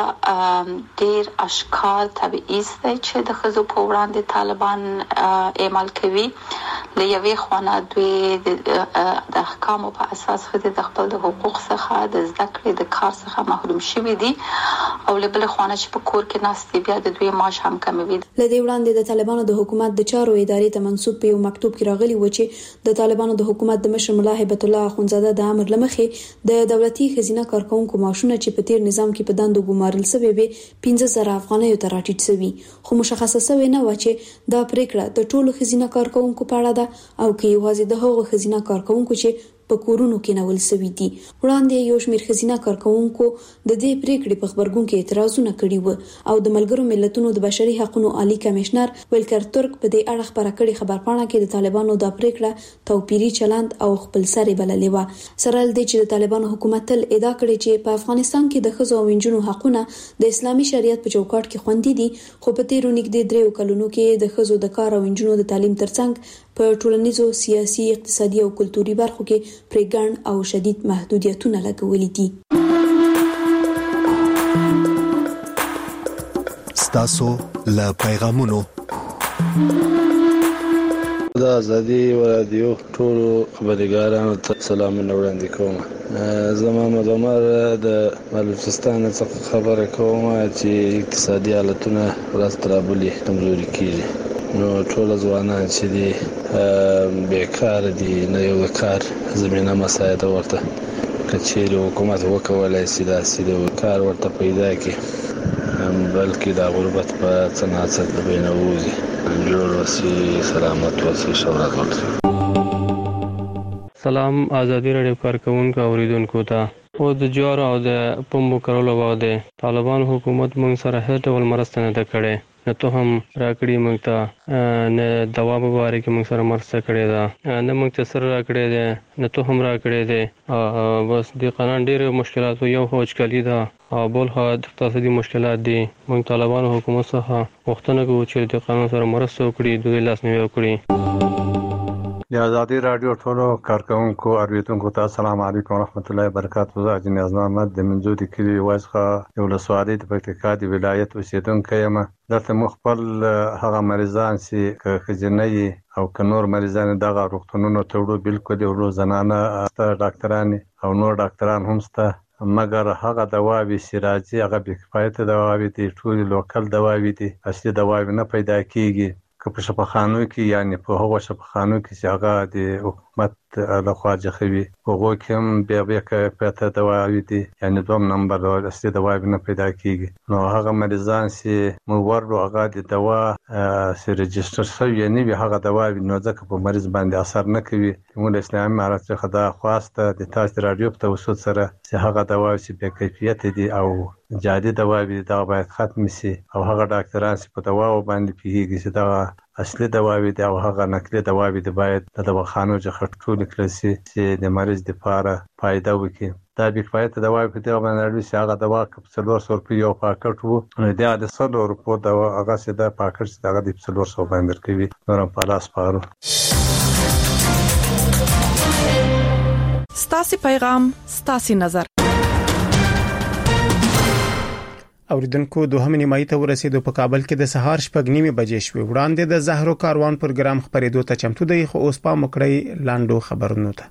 دا ډیر اشکار تبعیض دی چې د ښځو په وړاندې طالبان اعمال کوي. له یوې خوا دوی د احکامو په اساس ښځې د خپل د حقوق څخه د زده کړې د کار څخه محروم شوي دي او له بلې خوا چې په کور کې ناست دي بیا د دوی معاش هم کموي. له دې وړاندې د طالبانو د حکومت د چارو ادارې ته منسوب په یو مکتوب کې راغلي و چې د طالبانو د حکومت د مشر ملا هیبت الله اخونزاده د امر لمخې د دولتي خزینه کارکونکو معاشونه چې په تیر نظام کې په دندو ګمارل شوی به 15000 افغانۍ ته راټیټ شوی، خو مشخصه شوی نه و چې دا پریکړه د ټولو خزینه کارکونکو په اړه ده او کې یوازې د هغو خزینه کارکونکو چې په کورونو کې نول سوي دي. وړاندې یو شمېر خزینه کارکونکو د دې پریکړې په خبرګون کې اعتراضونه کړي وو او د ملګرو ملتونو د بشري حقوقو عالی کمشنر ویلکر ترک په دې اړه خبره کړې خبرپاڼه کې د طالبانو د پریکړه توپیری چلند او خپل سره بللې و. سره ل دې چې د طالبانو حکومت تل ادعا کړې چې په افغانستان کې د ښځو او نجونو حقوقونه د اسلامي شریعت په چوکاټ کې خوندي دي، خو په تیرو نږدې 3 کلونو کې د ښځو د کار او نجونو د تعلیم ترڅنګ په ټولنیزو، سیاسي، اقتصادي او کلتوري برخو کې پرې ګڼ او شدید محدودیتونه لګولي دي. ستاسو له پیغامونو د ازادي رادیو ټول خبرګارانو ته سلامونه وړاندې کوم. زما محمد د بلوچستان څخه خبره کوم چې اقتصادي حالتونه ورځ تر بلې کمزوري کیږي. نو ټول ځوانان چې دي بیکار دي، نه یو کار زمينه مساعده ورته کچېري حکومت وکولای شي دا سیده کار ورته پیدا کړي، بلکې دا غربت په صنعت کې بینوزي جوړ وسی سلامت وسی شهرت ورته. سلام ازادي رادیو کارکونکو اوریدونکو ته او د جوار او د پمبو کولو باندې طالبان حکومت موږ سره هیڅ ډول مرسته نه کړې، نه ته هم راکړی موږ ته، نه دوا مبارک موږ سره مرسته کړې ده، نه موږ ته سره راکړې ده، نه ته هم راکړې ده. بس د قانون ډېر مشکلات یو هوچکلی ده او بل ها اقتصادي مشکلات دي. موږ طالبانو حکومت څخه غوښتنه کوو چې د قانون سره مرسته وکړي، دوی لاسنیوي وکړي. د ازادي رادیو ټولو کارکونکو اوریدونکو ته السلام علیکم ورحمت الله وبرکاته. زه اجناز محمد د منځودي کلی واسخه یو لسوالۍ د پکتیکا د ولایت اوسیدونکی یم. دلته مو خپل هغه مریضان چې خزینه او کنور مریضان دغه روغتونونو ته وړو، بالکل یو زنانه ډاکټران او نور ډاکټران هم شته، مګر هغه دواوی سراجي هغه بکفایته دواوی دي، ټول لوکل دواوی دي، اصلي دواوی نه پیدا کیږي. که په شفاخانو کې یعنی په هغو شفاخانو کې چې هغه د حکومت لخوا جخوي هغو کې هم بیا کفایته دواوی دي، یعنی 2 نمبر اصلي دواوی نه پیدا کیږي. نو هغه مریضان چې مو ورلو هغه د دوا چې رجستر شوی نه وي هغه دواوی نو ځکه په مریض باندې اثر نه کوي. موږ اسلامي امارات څخه دا خواسته د تاسو رادیو په توسط سره چې هغه دواوی چې بې کیفیت دي او جادي دواوی دا باید ختم شي او هغه ډاکټران چې په دواو باندې پیږي چې دا اصلي دواوي دي او هغه نقلي دواوي دي باید د دواخانو څخه ټول کړل شي چې د مریض لپاره فائدہ وکړي. دا به کفایت دواوي په دغه باندې چې هغه دوا کپسولور سور په یو پاکټ وو نو دا د 100 روپو دوا هغه سیده پاکټ دغه د 100 باندې کوي نورم په لاس پارو. ستاسي پیغام ستاسي نظر. اوریدونکو دوهم نیمایي ته ورسېدو. په کابل کې د سهار 8:30 بجې شوې. وړاندې د زهرو کاروان پروګرام خبرېدو ته چمتو دی، خو اوس په مکړی لاندو خبرونو ته.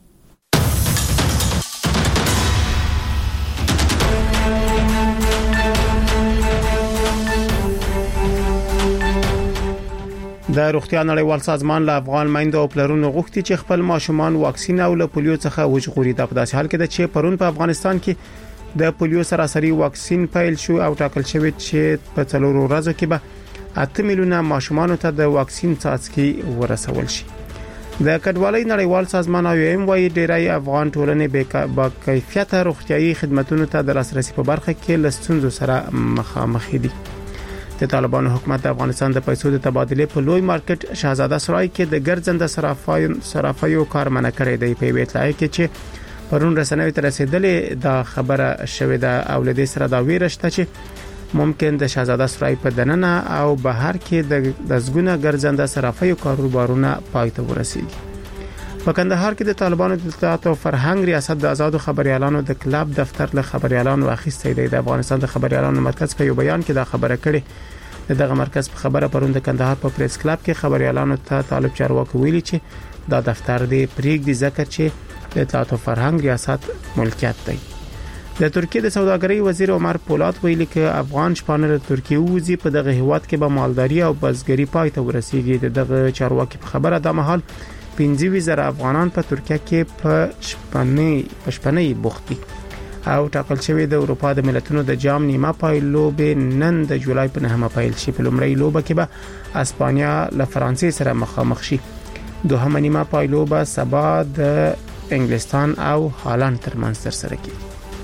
د روغتیا نړیوال سازمان له افغان میندو او پلرونو غوښتي چې خپل ماشومان واکسین او له پولیو څخه وژغوري. د په داسې حال کې چې پرون په افغانستان کې د پولیو سراسري واکسین پیل شو او ټاکل شوی چې په 4 ورځو کې به 8 میلیونه ماشومان ته د واکسین څاڅکي ورسول شي. د کډوالۍ نړیوال سازمان IOM وايي ډیری افغان ټولنې با کیفیت روغتيایي خدماتو ته د لاسرسي په برخه کې لستونزو سره مخامخ دي. د طالبانو حکومت د افغانستان د پیسو د تبادله په لوی مارکیټ شاهزاده سرای کې د ګرځنده صرافیو کار منع کړی دی. په ویټلای کې چې پرون رسنوي تر رسیدلې دا خبره شوې ده او لدې سره دا ویرشته چې ممکن د شاهزاده سرای په دننه او بهر کې د زګونه ګرځنده صرافیو کاروبارونه پای ته ورسیږي. په کندهار کې د طالبانو د اطلاعات او فرهنګ ریاست د آزادو خبريالانو د کلاب دفتر له خبريالانو اخیستې دی. د افغانستان د خبريالانو مرکز په یو بیان کې دا خبره کړې. دغه مرکز په خبره پرون د کندهار په پریس کلاب کې خبريالانو ته طالب چارواکي ویلي چې دا دفتر دی پریږدي ځکه چې د اطلاعات او فرهنګ ریاست ملکیت دی. د ترکیه د سوداګرۍ وزیر عمر پولاد ویلي چې افغان شپانه د ترکیه وځي په دغه هیواد کې به مالداري او بزګري پای ته ورسیږي. دغه چارواکي په خبره د مهال 15,000 افغانان په ترکیه کې په شپنۍ بوختي او ټاکل شوی د اروپا د ملتونو د جام نیمه پایلوب نن د جولای په 9 پیل شي. په لومړی لوبه کې به اسپانیا له فرانسې سره مخامخ شي. دوهمه نیمه پایلوب سبا د انګلستان او هالند ترمنځ ترسره کیږي.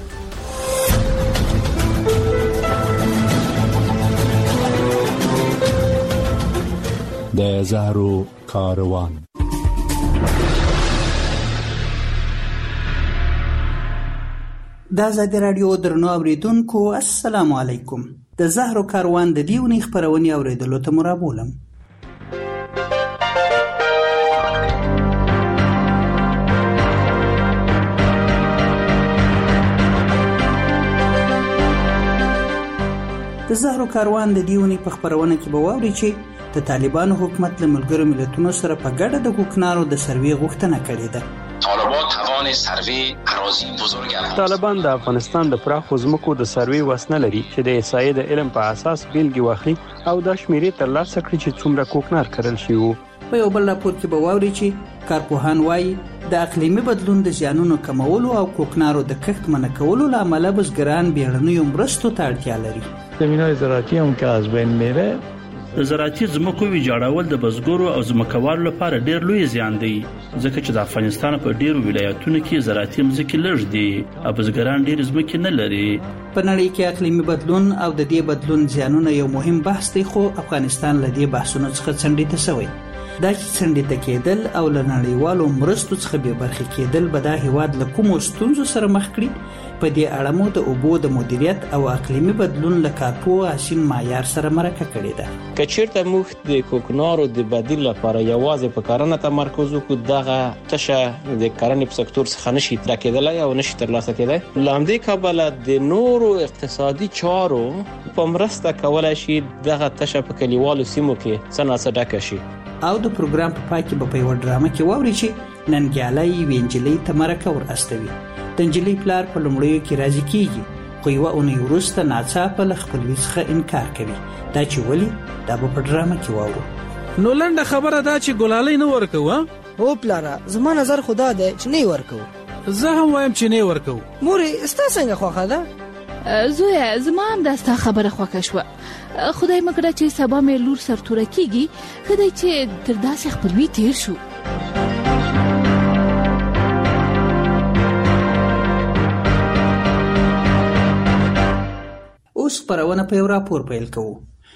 د زهرو کاروان. د آزادي رادیو درنو اوریدونکو السلام علیکم. د زهرو کاروان د دیونی خبرونه اوریدلو ته مرابولم. د زهرو کاروان د دیونی په خبرونه کې به واوري چې د طالبانو حکومت له ملګرو ملتونو سره په ګډه د کوکنارو د سروې غوښتنه کړې ده. طالبان توان سروې اراضی بزرگ دارند. طالبان د افغانستان د پراخو ځمکو د سروې وسنه لري چې د احصایې د علم په اساس بیلګې واخلي او د شمیرې ترلاسه کړي چې څومره کوکنار کرل شوی وو. په یو بل راپور کې به واوري چې کارپوهان وایي د اقلیمي بدلون د زیانونو کمولو او کوکنارو د کښت منع کولو لامل بزګران بیړنیو مرستو ته اړتیا لري. زمینای زراعتی هم که از بین میره. د زراعتي ځمکو ویجاړول د بزګرو او ځمکوالو لپاره ډیر لوی زیان دی ځکه چې د افغانستان په ډیرو ولایتونو کې زراعتي ځمکې لږ دي او بزګران ډیر ځمکې نه لري. په نړۍ کې اقلیمي بدلون او د دې بدلون زیانونه یو مهم بحث دی، خو افغانستان له دې بحثونو څخه څنډې ته شوی. دا چې څنډې ته کېدل او له نړیوالو مرستو څخه بې برخې کېدل به دا هیواد له کومو ستونزو سره مخ کړي. په دې اړه مو د اوبو د مدیریت او اقلیمي بدلون له کارپوه حسین معیار سره مرکه کړې ده. که چیرته موږ د کوکنارو د بدیل لپاره یوازې په کرنه تمرکز وکړو، دغه تشه د کرنې په سکتور څخه نشي راکېدلی او نشي ترلاسه کېدای. له همدې کبله د نورو اقتصادي چارو په مرسته کولای شي دغه تشه په کلیوالو سیمو کې څه ناڅه ډکه شي. او د پروګرام په پای کې به په یو ډرامه کې واوري چې ننګیالۍ وینجلۍ ته مرکه ور استوي. د نجلۍ پلار په لومړیو کې راضي کیږي، خو یوه اونۍ وروسته ناڅاپه له خپلوي څخه انکار کوي. دا چې ولې، دا به په ډرامه کې واورو. نو لنډه خبره دا چې ګلالۍ نه ورکو. هو پلاره، زما نظر خدا دی چې نه ورکو. زه هم وایم چې نه ورکو. مورې ستا څنګه خوښه ده؟ زویا زما هم دا ستا خبره خوښه شوه. خدای مکړه چې سبا مې لور سرتوره کیږي، خدای چې تر داسې خپلوي تیر شو. اوس خبرونه په یو راپور پیل کوو.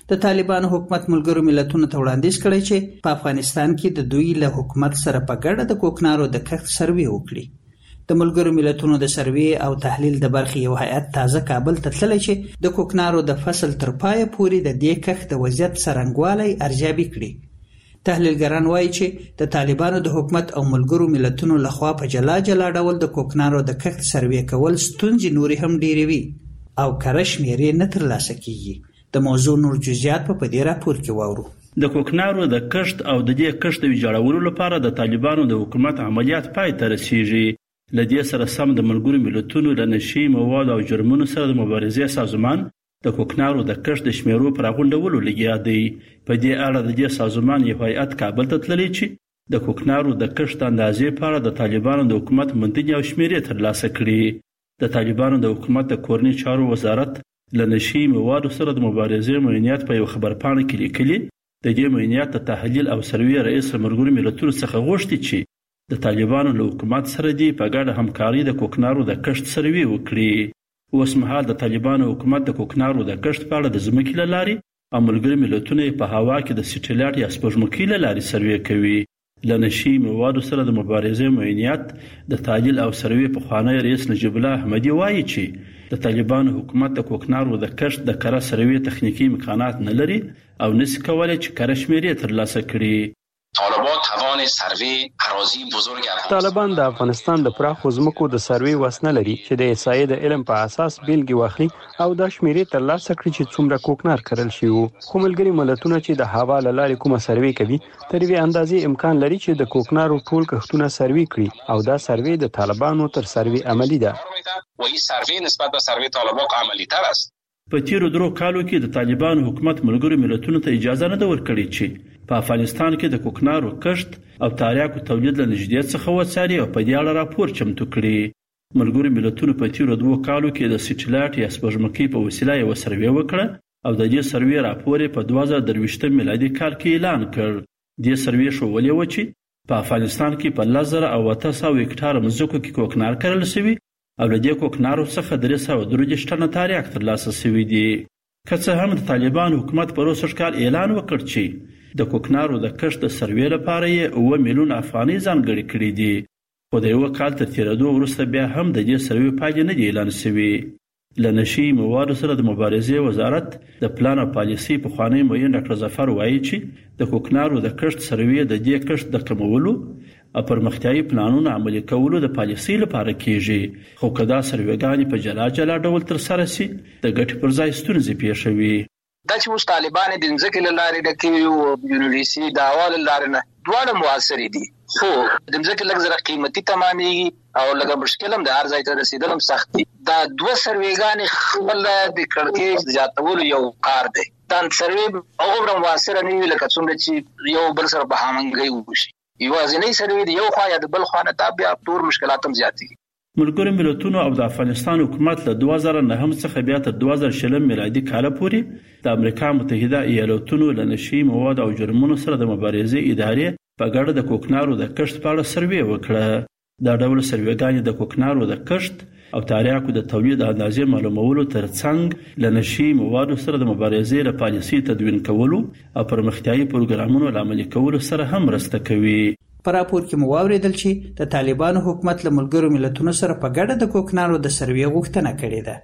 د طالبانو حکومت ملګرو ملتونو ته وړاندیز کړی چې په افغانستان کې د دوی له حکومت سره په ګډه د کوکنارو د کښت سروې وکړي. د ملګرو ملتونو د سروې او تحلیل د برخې یو هیئت تازه کابل ته تللی چې د کوکنارو د فصل تر پایه پورې د دې کښت د وضعیت څرنګوالی ارزیابي کړي. تحلیلګران وایي چې د طالبانو د حکومت او ملګرو ملتونو لخوا په جلا جلا ډول د کوکنارو د کښت سروې کول ستونزې نورې هم ډېرې وي او کره شمېرې نه ترلاسه کیږي. د موضوع نور جزئیات په دې راپور کې واورو. د کوکنارو د کښت او د دې کښت د ویجاړولو لپاره د طالبانو د حکومت عملیات پای ته رسیږي. لدې سره سم د ملګرو ملتونو له نشي مواد او جرمونو سره د مبارزې سازمان د کوکنارو د کښت د شمیرو پر غونډولو لګیا دی. په دې اړه د دې سازمان یو هیئت کابل ته تللی چې د کوکنارو د کښت اندازې په اړه د طالبانو د حکومت مندنې او شمیرې ترلاسه کړي. د طالبانو د حکومت د کورني چارو وزارت له نشي موادو سره د مبارزې معینات په یو خبرپاڼه کې لیکلي. د دې معینات د تحلیل او سروې رئیس ملګرو ملتونو څخه غوښتي چې د طالبانو له حکومت سره دی په ګډه همکاري د کوکنارو د کښت سروې وکړي. اوس مهال د طالبانو حکومت د کوکنارو د کښت په اړه د ځمکې له لارې او ملګري ملتونه په هوا کې د سټیلایټ یا سپوږمکۍ له لارې سروې کوي. له نشي موادو سره د مبارزې معینات د تحلیل او سروې پخوانی رئیس نجیب الله احمدي وایي چې د طالبانو حکومت د کوکنارو د کښت د کره سروې تخنیکی امکانات نه لري او نشي کولای چې کره شمیرې ترلاسه کړي. طالبان توان سروې اراضی بزرگ طالبان د افغانستان د پراخو ځمکو د سروې وس نه لري چې د احصایې د علم په اساس بیلګې واخلي او د شمیرې ترلاسه کړي چې څومره کوکنار کرل شي وو. خو ملګري ملتونه چې د هوا له لارې کومه سروې کوي تر یوې اندازې امکان لري چې د کوکنارو ټول کښتونه سروې کړي او دا سروې د طالبانو تر سروې عملی ده. وایي سروې نسبت به سروې طالبان عملی تر است. په تیرو درو کالو کې د طالبانو حکومت ملګرو ملتونو ته اجازه نه ورکړي چې په افغانستان کې د کوکنارو کښت او تاریاکو تولید له نږدې څخه وڅاري او په دې اړه راپور چمتو کړي. ملګرو ملتونو په تیرو دوو کالو کې د سټیلایټ یا سپوږمکۍ په وسیله یو سروې وکړه او د دې سروې راپور په 2023 میلادي کال کې اعلان کړ. دې سروې ښودلې و چې په افغانستان کې په 1,800 هکټار ځمکو کې کوکنار کرل شوی او له دې کوکنارو څخه 330 ټنه تاریاک ترلاسه شوی دی. که څه هم د طالبانو حکومت په روسر کال اعلان وکړ چې د کوکنارو د کښت د سروې لپاره یې 9 میلیون افغانۍ ځانګړي کړي دي، خو د یو کال تر تیرېدو وروسته بیا هم د دې سروې پایلې نه دي اعلان شوي. له نشي موادو سره د مبارزې وزارت د پلان او پالیسۍ پخوانی معین ډاکټر ظفر وایي چې د کوکنارو د کښت سروې د دې کښت د کمولو او پرمختیايي پلانونو عملي کولو د پالیسۍ لپاره کیږي، خو کدا سروېګانې په جلا جلا ډول تر سره شي د ګټې پر ځای ستونزې پیښوي. دا چې اوس طالبان د ځمکې له لارې د کیو یونیورسيټي د اول لارې نه دواړه موثر دي، خو د ځمکې لږ زره قیمتي تمامېږي او لږ مشکل هم د هر ځای ته رسیدل هم سخت دي. دا دوه سروېګانې خپل د کړکېچ زیاتولو یو کار دی. دا سروې هغومره موثره نه وي لکه څومره چې یو بل سره په همغږۍ وشي. یوازینۍ سروې د یو خوا یا د بل خوا نه دا بیا ټول مشکلات هم زیاتېږي. ملګرو ملتونو او د افغانستان حکومت له 2009 څخه بیا تر 2020 میلادي کال پورې د امریکا متحده ایالاتونو له نشي مواد او جرمونو سره د مبارزې ادارې په ګډه د کوکنارو د کښت په اړه سروې وکړه. دا ډول سروېګانې د کوکنارو د کښت او تاریاکو د تولید اندازې معلومولو ترڅنګ له نشي موادو سره د مبارزې له پالیسۍ تدوین کولو او پرمختیايي پروګرامونو عملي کولو سره هم مرسته کوي. په راپور کې مو واوریدل چې د طالبانو حکومت له ملګرو ملتونو سره په ګډه د کوکنارو د سروې غوښتنه کړې ده.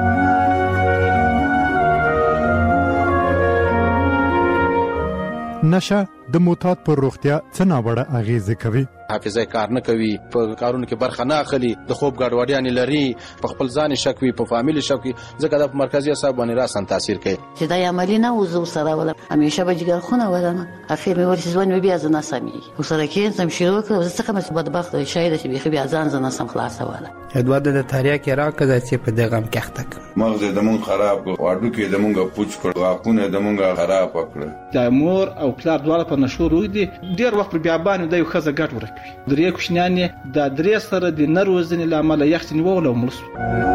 نشه د موتات پر روغتیا څه ناوړه اغیزه کوي؟ حافظه کار نه کوي، په کارونو کې برخه نه اخلي، د خوب ګډوډیاں لري، په خپل ځان شک وي، په فامیل شک وي، ځکه د مرکزي اعصاب باندې راسن تاثیر کوي. چې دا عملی نه وزو سره ولا همیشه به جګر خونه ولنه اخر مې ورسې ځوان بیا ځنه سمي وسره کې سم شروع کړ زه څنګه بدبخت شاید چې بیا ځان ځنه سم خلاص ولا ادواد د تاریخ راکړه چې په دغه غم کې اخته مغز د مون خراب واړو کې د مونږه پوچ کړ واقونه د مونږه خراب کړ. د مور او پلار دواړه په نشو روي دي ډیر وخت بیا باندې د یو خزه ګټ ورکوي. درې کوشنیانې د درې سره د نروزنې لامل یختنی وولو مرسو.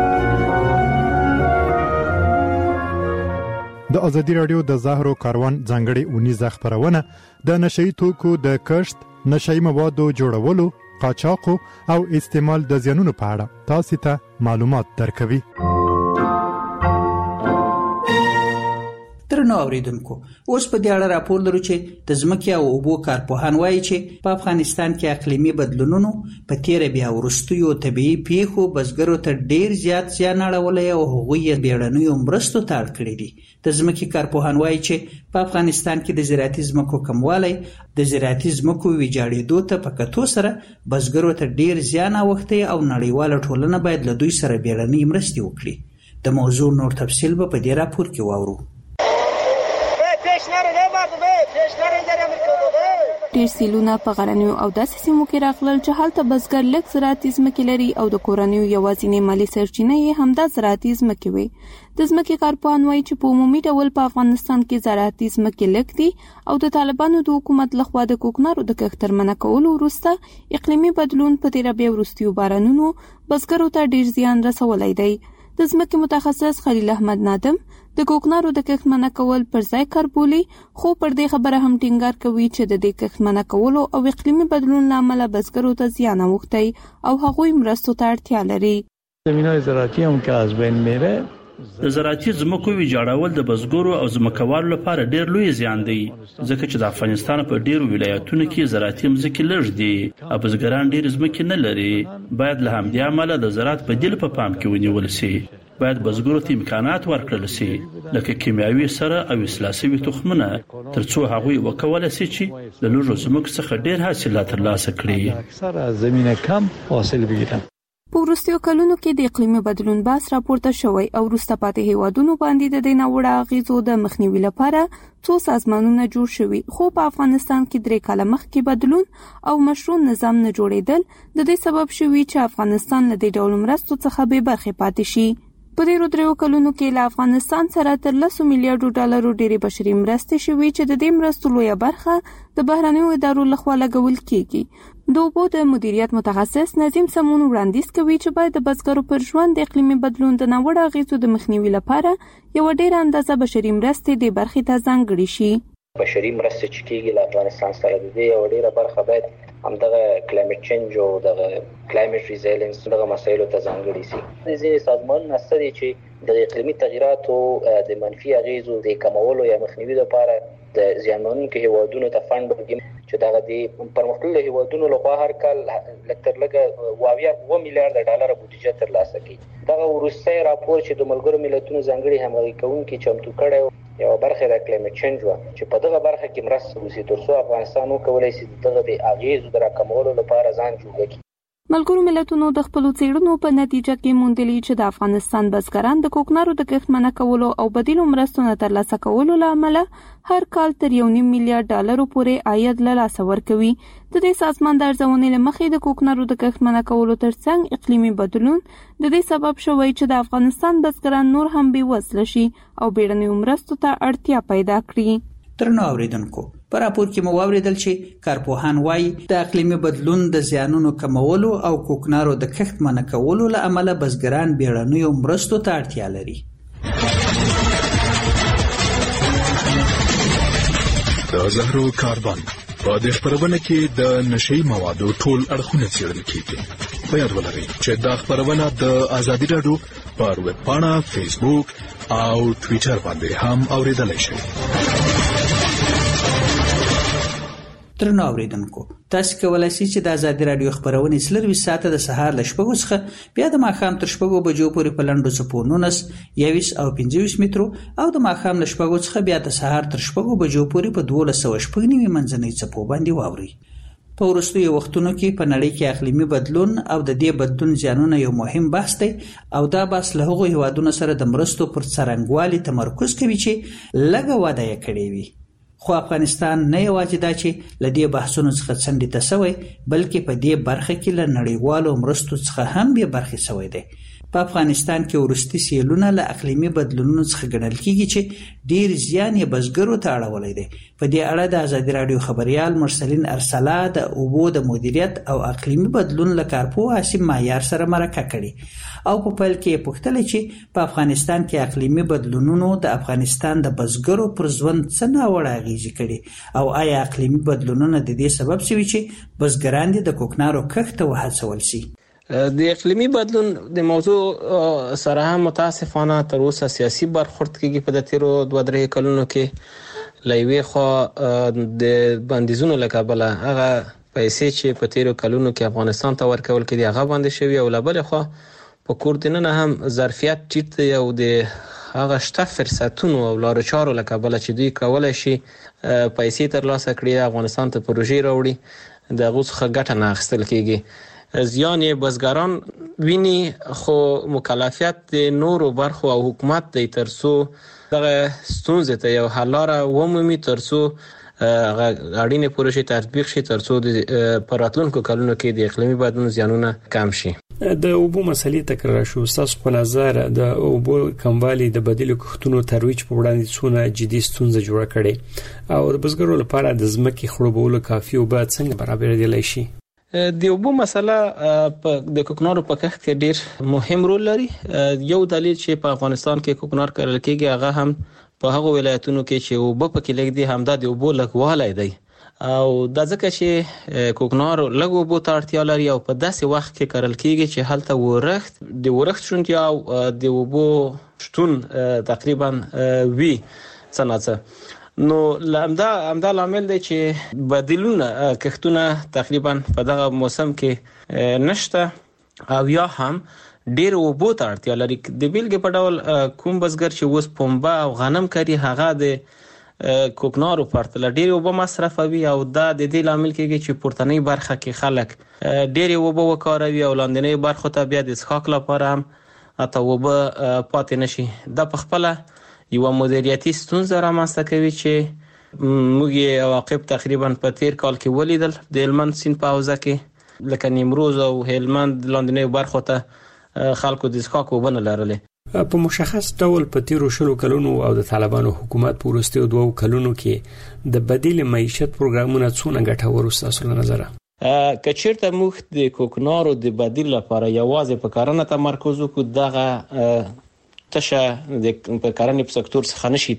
د ازادي رادیو د زهرو کاروان ځانګړي اونیزه خبرونه د نشئی توکو د کښت، نشئی موادو جوړولو، قاچاق او استعمال د زیانونو په اړه تاسو ته معلومات درکوي. تر درنو اوریدونکو اوس په دې اړه راپور لرو چې د ځمکې او اوبو کارپوهان وایي چې په افغانستان کې اقلیمي بدلونونو په تیر بیا وروستیو طبيعي پیښو بزګرو ته ډیر زیات زیان اړولی او هغوی یې بیړنیو مرستو ته اړ کړي دي. د ځمکې کارپوهان وایي چې په افغانستان کې د زراعتي ځمکو کموالی د زراعتي ځمکو ویجاړېدو ته په کتو سره بزګرو ته ډیر زیان اوښتی او نړیواله ټولنه باید له دوی سره بیړنۍ مرستې وکړي. د موضوع نور تفصیل به په دې راپور کې واورو. ډېر سیلونه په غرنیو او داسې سیمو کې راغلل چې هلته بزګر لږ زراعتي ځمکې لري او د کورنیو یوازینۍ مالي سرچینه یې همدا زراعتي ځمکې وي. د ځمکې کارپوهان وایي چې په عمومي ډول په افغانستان کې زراعتي ځمکې لږ دي او د طالبانو د حکومت لخوا د کوکنارو د کښت تر منع کولو وروسته اقلیمي بدلون په تیر بیا وروستیو بارانونو بزګرو ته ډېر زیان رسولی دی. د ځمکې متخصص خلیل احمد نادم د کوکنارو د کښت منع کول پر ځای کار بولي، خو پر دې خبره هم ټینګار کوي چې د دې کښت منع کولو او اقلیمي بدلون له امله بزګرو ته زیان اوښتی او هغوی مرستو ته اړتیا لري. زمینای زراعتی هم که از بین میره. د زراعتي ځمکو ویجاړول د بزګرو او ځمکوالو لپاره ډیر لوی زیان دی، ځکه چې د افغانستان په ډیرو ولایتونو کې زراعتي ځمکې لږ دي او بزګران ډیر ځمکې نه لري. باید له همدې امله د زراعت بدیل په پام کې ونیول شي. باید بزګرو ته امکانات ورکړل شي لکه کیمیاوي سره او اصلاح شوي تخمونه، ترڅو هغوی وکولای شي چې د لږو ځمکو څخه ډیر حاصلات ترلاسه کړي. اکثر زمینه کم حاصل بگیرن. په وروستیو کلونو کې د اقلیمي بدلون بحث راپورته شوی او وروسته پاتې هیوادونو باندې د دې ناوړه اغیزو د مخنیوي لپاره څو سازمانونه جوړ شوي، خو په افغانستان کې 3 کاله مخکې بدلون او مشروع نظام نه جوړېدل د دې سبب شوي چې افغانستان له دې ډول مرستو څخه بې برخې پاتې شي. په دې 3 کلونو کې له افغانستان سره تر 10 میلیارډ ډالرو ډېرې بشري مرستې شوي چې د دې مرستو لویه برخه د بهرنیو ادارو لخوا لګول کیږي. د اوبو د مدیریت متخصص نظیم سمون وړاندیز کوي چې باید د بزګرو پر ژوند د اقلیمي بدلون د ناوړه اغیزو د مخنیوي لپاره یو ډېر اندازه بشري مرستې د برخې ته ځانګړي شي. بشري مرستې چې کیږي له افغانستان سره د دې یو ډېره برخه باید همدغه کلایمټ چینج او د کلایمټ ریزیلینس دغه مسایلو ته ځانګړي شي. ځینې سازمانونه شته دي چې د اقلیمي تغیراتو د منفي اغیزو د کمولو یا مخنیوي لپاره د زیانمنونکو هیوادونو ته فند ورکوي چې دغه د پرمختللو هیوادونو لخوا هر کال لکتر لګه 2 میلیارډ ډالر بودیجه ترلاسه کوي. دغه وروستی راپور چې د ملګرو ملتونو ځانګړي همغږي کوونکي چمتو کړی یو برخه د کلایمټ چینج و چې په دغه برخه کې مرسته وشي ترڅو افغانستان وکولای شي دغه د اغیزو د راکمولو لپاره ځان جوړ کړي. ملګرو ملتونو د خپل څېړنو په نتیجه کې موندلي چې د افغانستان بزګران د کوکنارو د کښت منع کولو او بدیلو مرستو نه ترلاسه کولو له امله هر کال تر 1.5 میلیارډ ډالرو پورې عاید له لاسه ورکوي. د دې سازمان د ارزونې له مخې د کوکنارو د کښت منع کولو ترڅنګ اقلیمي بدلون د دې سبب شوی چې د افغانستان بزګران نور هم بېوزله شي او بیړنیو مرستو ته اړتیا پیدا کړي. درنو اوریدونکو په راپور کې مو واوریدل چې کارپوهان وایي د اقلیمي بدلون د زیانونو کمولو او کوکنارو د کښت منع کولو له امله بزګران بیړنیو مرستو ته اړتیا لري. د زهرو کاربن په دې خبرونه کې د نشئی موادو ټول اړخونه څېړل کیږي. په یاد ولرئ چې دا خبرونه د ازادي راډیو پر ویب پاڼه، فیسبوک او ټویټر باندې هم اوریدلای شئ. درنو اوریدونکو تاسو کولای شئ چې د ازادي راډیو خبرونه سلروي ساعته د سهار ل 6 څخه بیا د ماښام تر 6 بجو پورې په لنډو څپو 19 21 او 25 مترو او د ماښام ل 6 څخه بیا د سهار تر 6 بجو پورې په 1290 منځنۍ څپو باندې واوري. په وروستیو وختونو کې په نړۍ کې اقلیمي بدلون او د دې بدلون زیانونه یو مهم بحث دی او دا بحث له هغو هیوادونو سره د مرستو پر څرنګوالي تمرکز کوي چې لږه وده یې کړې وي. خو افغانستان نه یوازې دا چې له دې بحثونو څخه څنډې ته شوی بلکې په دې برخه کې له نړیوالو مرستو څخه هم بې برخې شوی دی. په افغانستان کې وروستي سیلونه له اقلیمي بدلونونو څخه ګڼل کیږي چې ډیر زیان یې بزګرو ته اړولی دی. په دې اړه د ازادي راډیو خبريال مرسلین ارسلا د اوبو د مدیریت او اقلیمي بدلون له کارپوه عاصم معیار سره مرکه کړې او په پیل کې پوښتنه چې په افغانستان کې اقلیمي بدلونونو د افغانستان د بزګرو پر ژوند څه ناوړه اغیزې کړي او آیا اقلیمي بدلونونه د دې سبب شوي چې بزګران د کوکنارو کښت ته وهڅول شي. د اقلیمي بدلون د موضوع سره هم متاسفانه تر اوسه سیاسي برخورد کېږي په د تیرو 2-3 کلونو کې لوي خو د بندیزونو لکابله هغه پیسې چې په تیرو کلونو کې افغانستان ته ورکول کېدي هغه باندې شوی او لبل خو په کوردیننه هم ظرفیت ټیټ دی او د هغه شته فرصتونو او لارو چارو لکابله چې دوی کولای شي پیسې ترلاسه کړي افغانستان ته پروژې راوړي د غوښه ګټه نه اخیستل کېږي زیان بزګران ویني خو مکلفیت د نورو برخو او حکومت د ترسو دغه ستونزې ته یو حل لاره ومومي ترسو اړینې پروژې تطبیق شي ترسو د پراتلونکو کلونو کې د اقلیمي بدلون زیانونه کم شي. د اوبو مسلې تکرار شو تاسو په نظر د اوبو کموالی د بدیل کښتونو ترویج په وړاندې څونه جدي ستونزه جوړه کړي او د بزګرو لپاره د ځمکې خړوبولو کافي اوبه څنګه برابر دي شي؟ د اوبو مسله د کوکنارو په کښت کې ډیر مهم رول لري. یو دلیل چې په افغانستان کې کوکنار کرل کېږي هغه هم په هغو ولایتونو کې چې اوبه پکې لږ دي همدا د اوبو لږوالی دی او د ځکه چې کوکنار لږ اوبو ته اړتیا لري او په داسې وخت کې کرل کېږي چې هلته ورښت شونتیا او د اوبو شتون تقریبا وی څنګه نو همدا لامل دی چې بدیلونه کښتونه تقریبا په دغه موسم کې نشته او یا هم ډیر اوبو ته اړتیا لري. د بیلګې په ډول کوم بزګر چې اوس پنبه او غنم کوي هغه د کوکنارو پرتله ډیر اوبه مصرفوي او دا د دې لامل کېږي چې پورتنۍ برخه کې خلک ډیر اوبه وکاروي او لاندنۍ برخه ته بیا د څښاک لپاره هم اته اوبه پاتې نشي. دا په خپل یو مدیریتي ستونزه رامنځته کوي چې موږ یې عواقب تقریبا په تیر کال کې ولیدل د هلمند سیند په حوزه کې لکه نیمروز او هلمند لاندنۍ برخو ته خلکو د څښاک اوبه نه لرلې. په مشخص ډول په تیرو 20 کلونو او د طالبانو حکومت په وروستیو 2 کلونو کې د بدیل معیشت پروګرامونه څونه ګټور وستاسو له نظره؟ کچیرته موږ د کوکنارو د بدیل لپاره یوازې په کارنه تمرکز وکړو دغه تشه د په کرنې په سکتور څخه نشي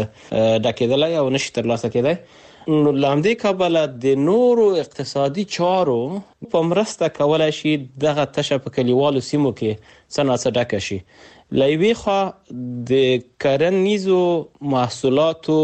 ډکېدلای او نشي ترلاسه کېدای. نو لامدې کابل د نورو اقتصادي چارو په مرسته کولای شي دغه تشه په کلیوالو سیمو کې څنګه ډکه شي. لایوي خو د کرنیزو محصولاتو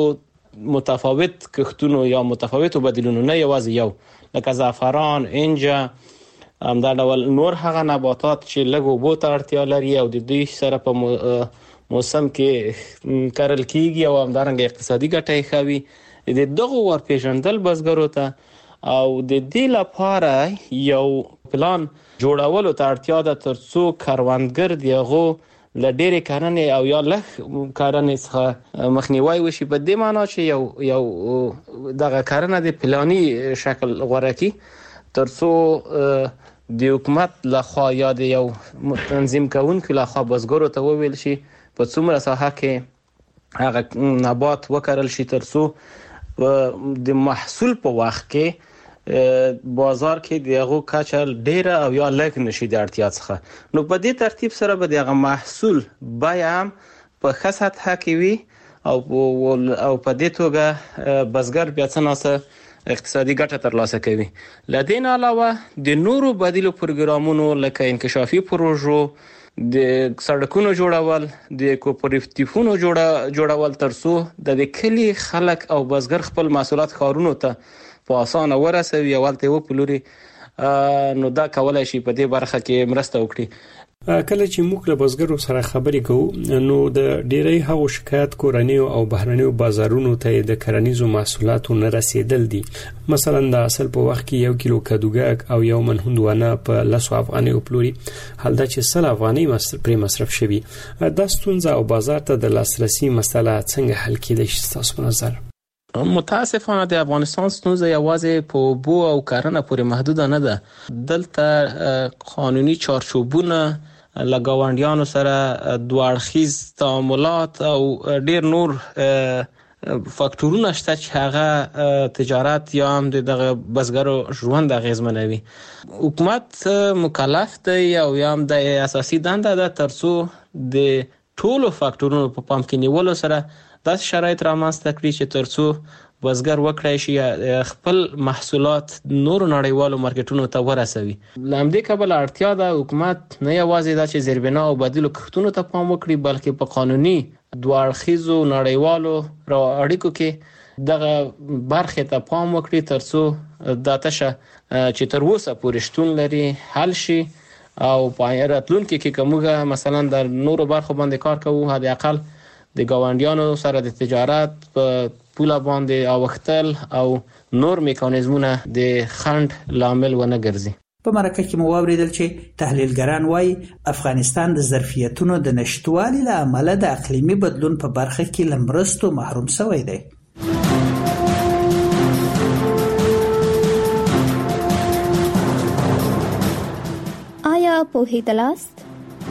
متفاوت کښتونو یا متفاوتو بدیلونو نه یوازې یو لکه زعفران انجا همدا ډول نور هغه نباتات چې لږ اوبو ته اړتیا لري او د دوی سره په موسم کې کرل کېږي او همدارنګه اقتصادي ګټه یې ښه وي د دغو ورپېژندل بزګرو ته او د دې لپاره یو پلان جوړولو ته اړتیا ده تر څو کروندګر د هغو له ډېرې کرنې او یا لږ کرنې څخه مخنیوی وشي په دې معنا چې یو دغه کرنه د پلاني شکل غوره کړي تر څو د حکومت لخوا یا د یو تنظیم کوونکو لخوا بزګرو ته وویل شي په څومره ساحه کې هغه نبات وکرل شي تر څو د محصول په وخت کې بازار کې دغه کچه ډیره او یا لږ نشي د اړتیا څخه. نو په دې ترتیب سره به دغه محصول بیا هم په ښه سطحه کې وي او په دې توګه بزګر بیا څنګه اقتصادي ګټه ترلاسه کوي. لدین علاوه د نورو بدیلو پروګرامونو لکه انکشافي پروژو د سړکونو جوړول د کوپراتیفونو جوړول ترڅو د کلی خلک او بزګر خپل محصولات ښارونو ته په اسانه ورسوي او ولته و پلوري نو دا کولای شي په دې برخه کې مرسته وکړي. کله چې موږ له بزګرو سره خبرې کوو نو د ډیری هغو شکایت کورنیو او بهرنیو بازارونو ته د کرنیزو محصولاتو نه رسیدل دي. مثلا د اصل په وخت کې 1 کیلو کدوګاګ او یو من هندوانه په 10 افغانۍ پلوري حال دا چې 100 افغانۍ مصرف شوی. دا ستونزه او بازار ته د لاسرسي مسله څنګه حل کېدای شي تاسو په نظر؟ متاسفانه د افغانستان ستونزه یوازې په اوبو او کرنه پورې محدوده نه ده. دلته قانوني چارچوبونه لګاونډیانو سره دوه اړخیز تعاملات او ډیر نور فاکتورونه شته چې هغه تجارت یا هم د بزګرو ژوند اغیزمنوي. حکومت مکلف دی او یا هم د اساسي دنده ده ترڅو د ټولو فاکتورونو په پام کې نیولو سره داسې شرایط رامنځته کړي چې ترڅو بزګر وکړای شي خپل محصولات نور نړیوالو مارکیټونو ته ورسوي. لامدې کبل اړتیا ده حکومت نه یوازې دا چې زیربنا او بدیلو کښتونو ته پام وکړي بلکې په قانوني دوه اړخیزو نړیوالو اړیکو کې دغه برخې ته پام وکړي ترڅو دا تشه چې تر اوسه پورې شتون لري حل شي او په راتلونکي کې کومه مثلا د نورو برخو باندې کار کوو حد اقل د ګاونډیانو سره د تجارت په پوله باندې اوختل او نور میکانیزمونه د خند لامل ونه ګرځي. په مرکه کې مو واوریدل چې تحلیلګران وايي افغانستان د ظرفیتونو د نشټوالي له امله د اقلیمي بدلون په برخه کې لمرستو محروم شوی دی. آیا پوهیدلاست؟